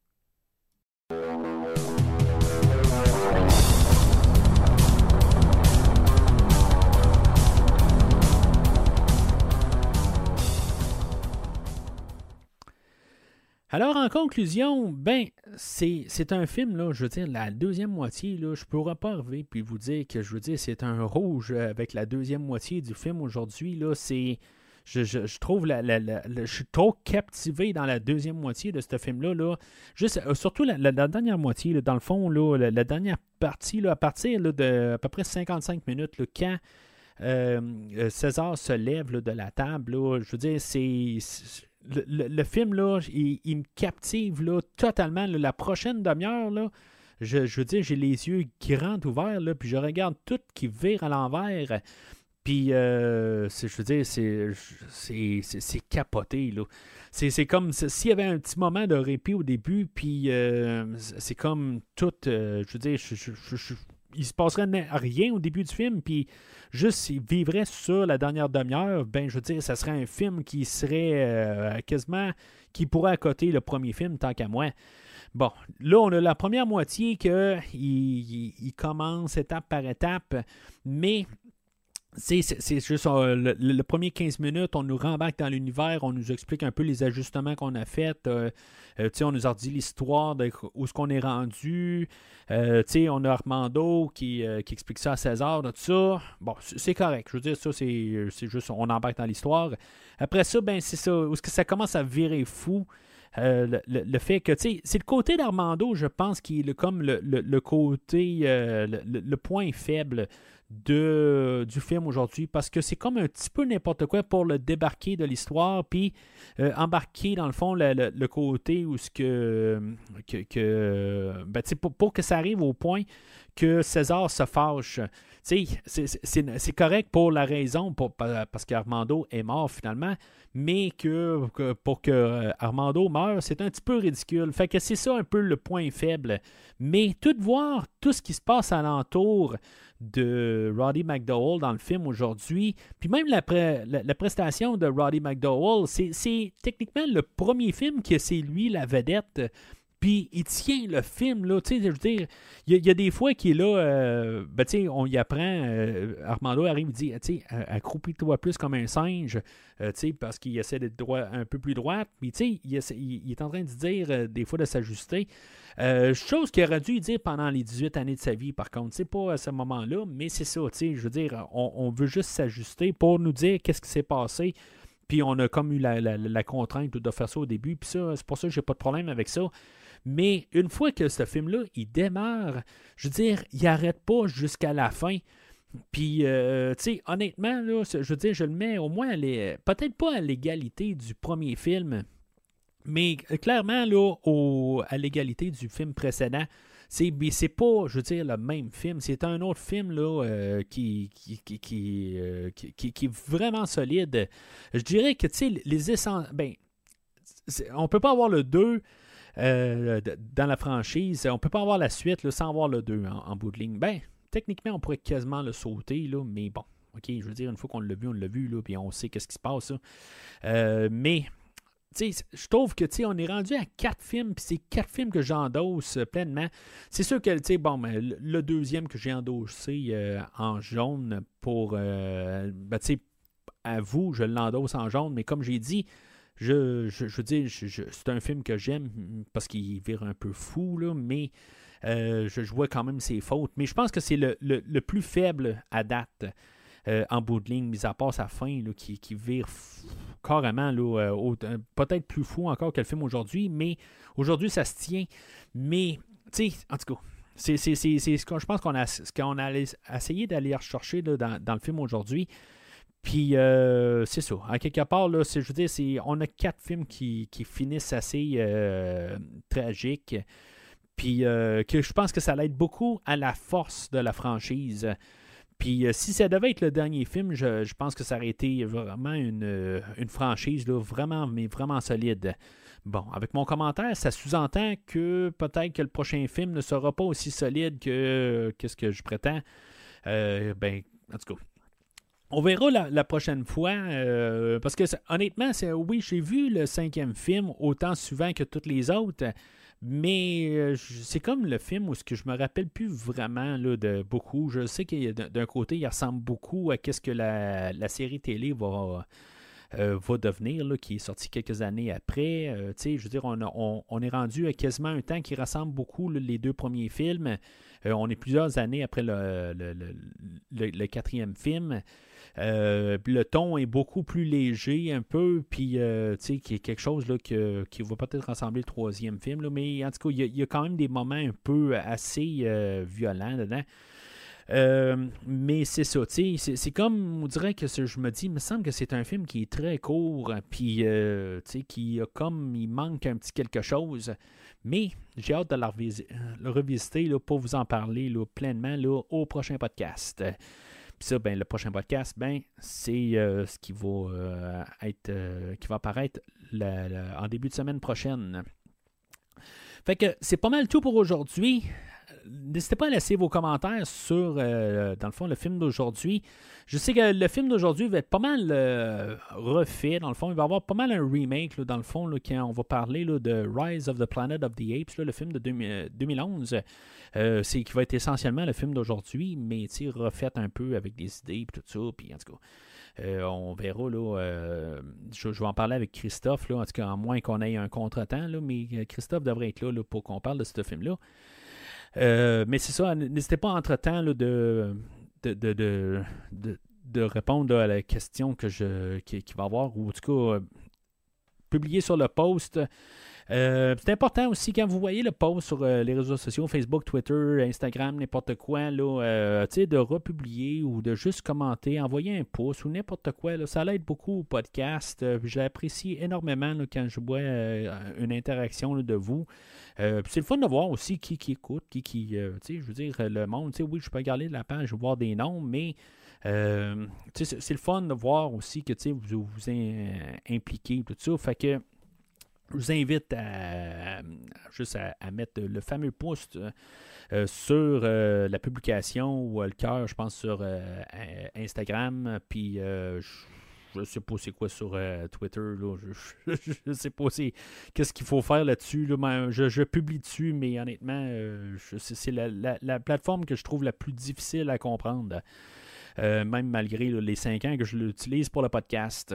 Alors, en conclusion, ben, c'est, c'est un film, là, je veux dire, la deuxième moitié, là, je ne pourrais pas arriver puis vous dire que, je veux dire, c'est un rouge avec la deuxième moitié du film aujourd'hui, là, c'est... Je, je, je trouve la, la, la, la, je suis trop captivé dans la deuxième moitié de ce film-là. Là. Juste, euh, surtout la, la, la dernière moitié, là, dans le fond, là, la, la dernière partie, là, à partir là, de à peu près cinquante-cinq minutes, là, quand euh, César se lève là, de la table, là, je veux dire, c'est... c'est le, le, le film, là, il, il me captive là, totalement. Là, la prochaine demi-heure, là, je, je veux dire, j'ai les yeux grands ouverts, là, puis je regarde tout qui vire à l'envers. Puis, euh, c'est, je veux dire, c'est, c'est, c'est, c'est capoté, là. C'est, c'est comme s'il y avait un petit moment de répit au début, puis euh, c'est comme tout, euh, je veux dire, je, je, je, je, il se passerait rien au début du film, puis juste s'il vivrait sur la dernière demi-heure, ben, je veux dire, ça serait un film qui serait euh, quasiment, qui pourrait accoter le premier film, tant qu'à moi. Bon, là, on a la première moitié qu'il il, il commence étape par étape, mais... C'est, c'est, c'est juste euh, le, le premier quinze minutes, on nous rembarque dans l'univers, on nous explique un peu les ajustements qu'on a faits. Euh, euh, on nous a dit l'histoire de où est-ce qu'on est rendu. Euh, on a Armando qui, euh, qui explique ça à César, tout ça. Bon, c'est, c'est correct. Je veux dire, ça, c'est, c'est juste, on embarque dans l'histoire. Après ça, ben c'est ça, où est-ce que ça commence à virer fou. Euh, le, le, le fait que, tu sais, c'est le côté d'Armando, je pense, qui est le, comme le, le, le côté, euh, le, le point faible de, du film aujourd'hui, parce que c'est comme un petit peu n'importe quoi pour le débarquer de l'histoire, puis euh, embarquer, dans le fond, le, le, le côté où ce que, que, que ben, pour, pour que ça arrive au point que César se fâche. C'est, c'est, c'est, c'est correct pour la raison, pour, parce qu'Armando est mort finalement, mais que, que pour que Armando meure, c'est un petit peu ridicule. Fait que c'est ça un peu le point faible. Mais tout voir, tout ce qui se passe alentour de Roddy McDowall dans le film aujourd'hui, puis même la, pre- la, la prestation de Roddy McDowall, c'est, c'est techniquement le premier film que c'est lui la vedette. Puis il tient le film, là, tu sais, je veux dire, il y, y a des fois qu'il est là, euh, ben tu sais, on y apprend, euh, Armando arrive, il dit, tu sais, accroupis-toi plus comme un singe, euh, tu sais, parce qu'il essaie d'être droit, un peu plus droit, puis tu sais, il, il, il est en train de dire, euh, des fois, de s'ajuster. Euh, chose qu'il aurait dû dire pendant les dix-huit années de sa vie, par contre, c'est pas à ce moment-là, mais c'est ça, tu sais, je veux dire, on, on veut juste s'ajuster pour nous dire qu'est-ce qui s'est passé, puis on a comme eu la, la, la contrainte de faire ça au début, puis ça, c'est pour ça que j'ai pas de problème avec ça. Mais une fois que ce film-là, il démarre, je veux dire, il n'arrête pas jusqu'à la fin. Puis, euh, tu sais, honnêtement, là, je veux dire, je le mets au moins, à l'é... peut-être pas à l'égalité du premier film, mais clairement, là, au... à l'égalité du film précédent. C'est, c'est pas, je veux dire, le même film. C'est un autre film là, euh, qui, qui, qui, qui, euh, qui, qui, qui est vraiment solide. Je dirais que, tu sais, les essentiels... Ben, on peut pas avoir le deux... Euh, dans la franchise, on peut pas avoir la suite là, sans avoir le deux en, en bout de ligne. Ben, techniquement, on pourrait quasiment le sauter, là, mais bon, ok, je veux dire, une fois qu'on l'a vu, on l'a vu, là, puis on sait qu'est-ce qui se passe. Euh, mais je trouve que on est rendu à quatre films, puis c'est quatre films que j'endosse euh, pleinement. C'est sûr que bon, ben, le, le deuxième que j'ai endossé euh, en jaune pour euh, ben, à vous, je l'endosse en jaune, mais comme j'ai dit, je, je, je veux dire, je, je, c'est un film que j'aime parce qu'il vire un peu fou, là, mais euh, je, je vois quand même ses fautes. Mais je pense que c'est le, le, le plus faible à date. Euh, en bout de ligne, mis à part sa fin, là, qui, qui vire f- carrément, là, euh, au, euh, peut-être plus fou encore que le film aujourd'hui, mais aujourd'hui, ça se tient. Mais, tu sais, en tout cas, c'est, c'est, c'est, c'est ce que je pense qu'on a, ce qu'on a essayé d'aller rechercher là, dans, dans le film aujourd'hui. Puis, euh, c'est ça. À quelque part, là, c'est, je veux dire, c'est, on a quatre films qui, qui finissent assez euh, tragiques. Puis, euh, que je pense que ça l'aide beaucoup à la force de la franchise. Puis euh, si ça devait être le dernier film, je, je pense que ça aurait été vraiment une, euh, une franchise là, vraiment, mais vraiment solide. Bon, avec mon commentaire, ça sous-entend que peut-être que le prochain film ne sera pas aussi solide que, que ce que je prétends. Euh, ben, en tout cas, on verra la, la prochaine fois. Euh, parce que honnêtement, c'est, oui, j'ai vu le cinquième film autant souvent que tous les autres. Mais euh, c'est comme le film où ce que je me rappelle plus vraiment là, de beaucoup. Je sais que d'un côté, il ressemble beaucoup à ce que la, la série télé va, euh, va devenir, là, qui est sortie quelques années après. Euh, je veux dire, on, on, on est rendu à quasiment un temps qui ressemble beaucoup là, les deux premiers films. Euh, on est plusieurs années après le, le, le, le, le quatrième film. Euh, le ton est beaucoup plus léger un peu, puis euh, tu sais, qui est quelque chose là, que, qui va peut-être ressembler au troisième film, là, mais en tout cas, il y, y a quand même des moments un peu assez euh, violents dedans. Euh, mais c'est ça, tu sais, c'est, c'est comme, on dirait que ce, je me dis, il me semble que c'est un film qui est très court, puis euh, tu sais, qui a comme, il manque un petit quelque chose. Mais j'ai hâte de le, revis- le revisiter là, pour vous en parler là, pleinement là, au prochain podcast. Puis ça, ben, le prochain podcast, ben, c'est euh, ce qui va euh, être euh, qui va apparaître la, la, en début de semaine prochaine. Fait que c'est pas mal tout pour aujourd'hui. N'hésitez pas à laisser vos commentaires sur, euh, dans le fond, le film d'aujourd'hui. Je sais que le film d'aujourd'hui va être pas mal euh, refait. Dans le fond, il va y avoir pas mal un remake, là, dans le fond, là, quand on va parler là, de Rise of the Planet of the Apes, là, le film de deux mille onze. Euh, c'est qui va être essentiellement le film d'aujourd'hui, mais refait un peu avec des idées et tout ça. Puis en tout cas, euh, on verra. Là, euh, je, je vais en parler avec Christophe, là, en tout cas, à moins qu'on ait un contretemps, là, mais Christophe devrait être là, là pour qu'on parle de ce film-là. Euh, mais c'est ça, n'hésitez pas entre-temps là, de, de, de, de, de, de répondre là, à la question que je, qui, qui va avoir, ou en tout cas, euh, publier sur le post. Euh, c'est important aussi quand vous voyez le post sur euh, les réseaux sociaux, Facebook, Twitter, Instagram, n'importe quoi, là, euh, de republier ou de juste commenter, envoyer un pouce ou n'importe quoi. Là, ça l'aide beaucoup au podcast. Euh, j'apprécie énormément là, quand je vois euh, une interaction là, de vous. Euh, c'est le fun de voir aussi qui, qui écoute, qui, qui euh, je veux dire, le monde, oui, je peux regarder la page, je vais voir des noms, mais euh, c'est, c'est le fun de voir aussi que vous vous impliquez, tout ça. Fait que je vous invite à, à juste à, à mettre le fameux pouce euh, sur euh, la publication ou euh, le cœur, je pense, sur euh, Instagram. Puis euh, je ne sais pas c'est quoi sur euh, Twitter. Là. Je ne sais pas c'est, qu'est-ce qu'il faut faire là-dessus. Là. Je, je publie dessus, mais honnêtement, euh, je, c'est, c'est la, la, la plateforme que je trouve la plus difficile à comprendre. Euh, même malgré là, les cinq ans que je l'utilise pour le podcast.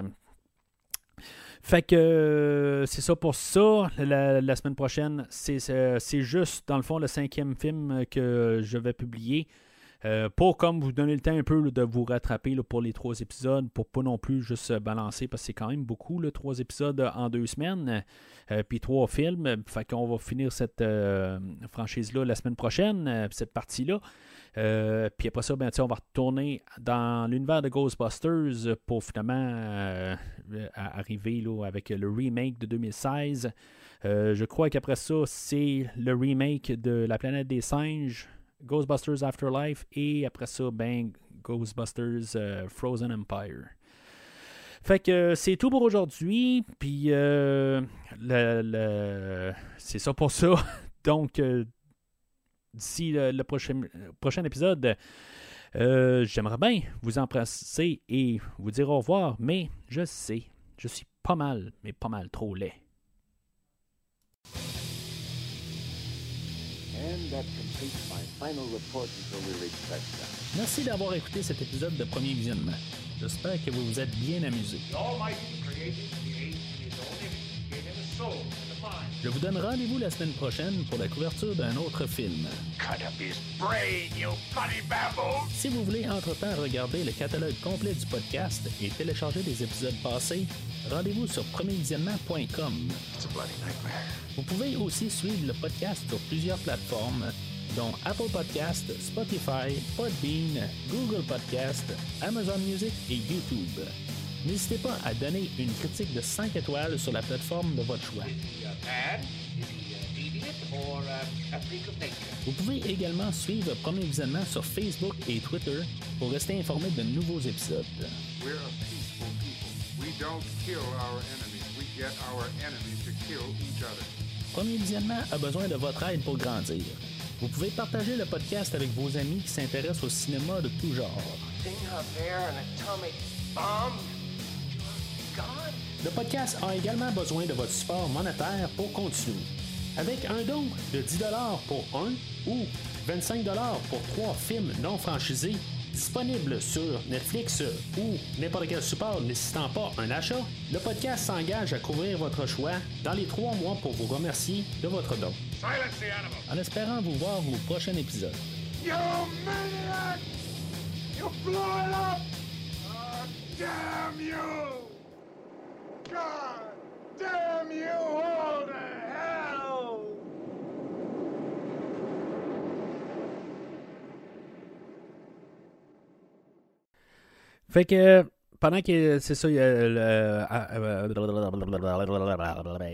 Fait que euh, c'est ça pour ça. La, la semaine prochaine, c'est, c'est, c'est juste, dans le fond, le cinquième film que je vais publier. Euh, pour comme vous donner le temps un peu là, de vous rattraper là, pour les trois épisodes, pour pas non plus juste balancer, parce que c'est quand même beaucoup, là, trois épisodes en deux semaines, euh, puis trois films. Fait qu'on va finir cette euh, franchise-là la semaine prochaine, euh, cette partie-là. Euh, puis après ça, ben, on va retourner dans l'univers de Ghostbusters pour finalement euh, arriver là, avec le remake de deux mille seize. Euh, je crois qu'après ça, c'est le remake de La Planète des Singes, Ghostbusters Afterlife, et après ça, ben, Ghostbusters uh, Frozen Empire. Fait que euh, c'est tout pour aujourd'hui. Puis euh, le, le, c'est ça pour ça. Donc, euh, d'ici le, le prochain, prochain épisode, euh, j'aimerais bien vous embrasser et vous dire au revoir, mais je sais, Je suis pas mal, mais pas mal trop laid. And that completes my final report until we reach touchdown. Merci d'avoir écouté cet épisode de Premier Visionnement. J'espère que vous vous êtes bien amusés. The Almighty created the age in his own image, gave him a soul and a mind. Je vous donne rendez-vous la semaine prochaine pour la couverture d'un autre film. Cut up his brain, you bloody bamboos! Si vous voulez entre-temps regarder le catalogue complet du podcast et télécharger des épisodes passés, rendez-vous sur premier visionnement point com. It's a bloody nightmare. Vous pouvez aussi suivre le podcast sur plusieurs plateformes, dont Apple Podcast, Spotify, Podbean, Google Podcast, Amazon Music et YouTube. N'hésitez pas à donner une critique de cinq étoiles sur la plateforme de votre choix. Is he a man? Is he a deviant or a, a freak of nature? Vous pouvez également suivre Premier Visionnement sur Facebook et Twitter pour rester informé de nouveaux épisodes. We're a peaceful people. We don't kill our enemies. We get our enemies to kill each other. Premier Visionnement a besoin de votre aide pour grandir. Vous pouvez partager le podcast avec vos amis qui s'intéressent au cinéma de tout genre. Thing up there, an atomic bomb? God? Le podcast a également besoin de votre support monétaire pour continuer. Avec un don de dix dollars pour un ou vingt-cinq dollars pour trois films non franchisés disponibles sur Netflix ou n'importe quel support nécessitant pas un achat, le podcast s'engage à couvrir votre choix dans les trois mois pour vous remercier de votre don. Silence the animal! En espérant vous voir au prochain épisode. You maniac! You blew it up! Oh, damn you! God damn you all to hell! Fait que pendant que c'est ça, il y a le.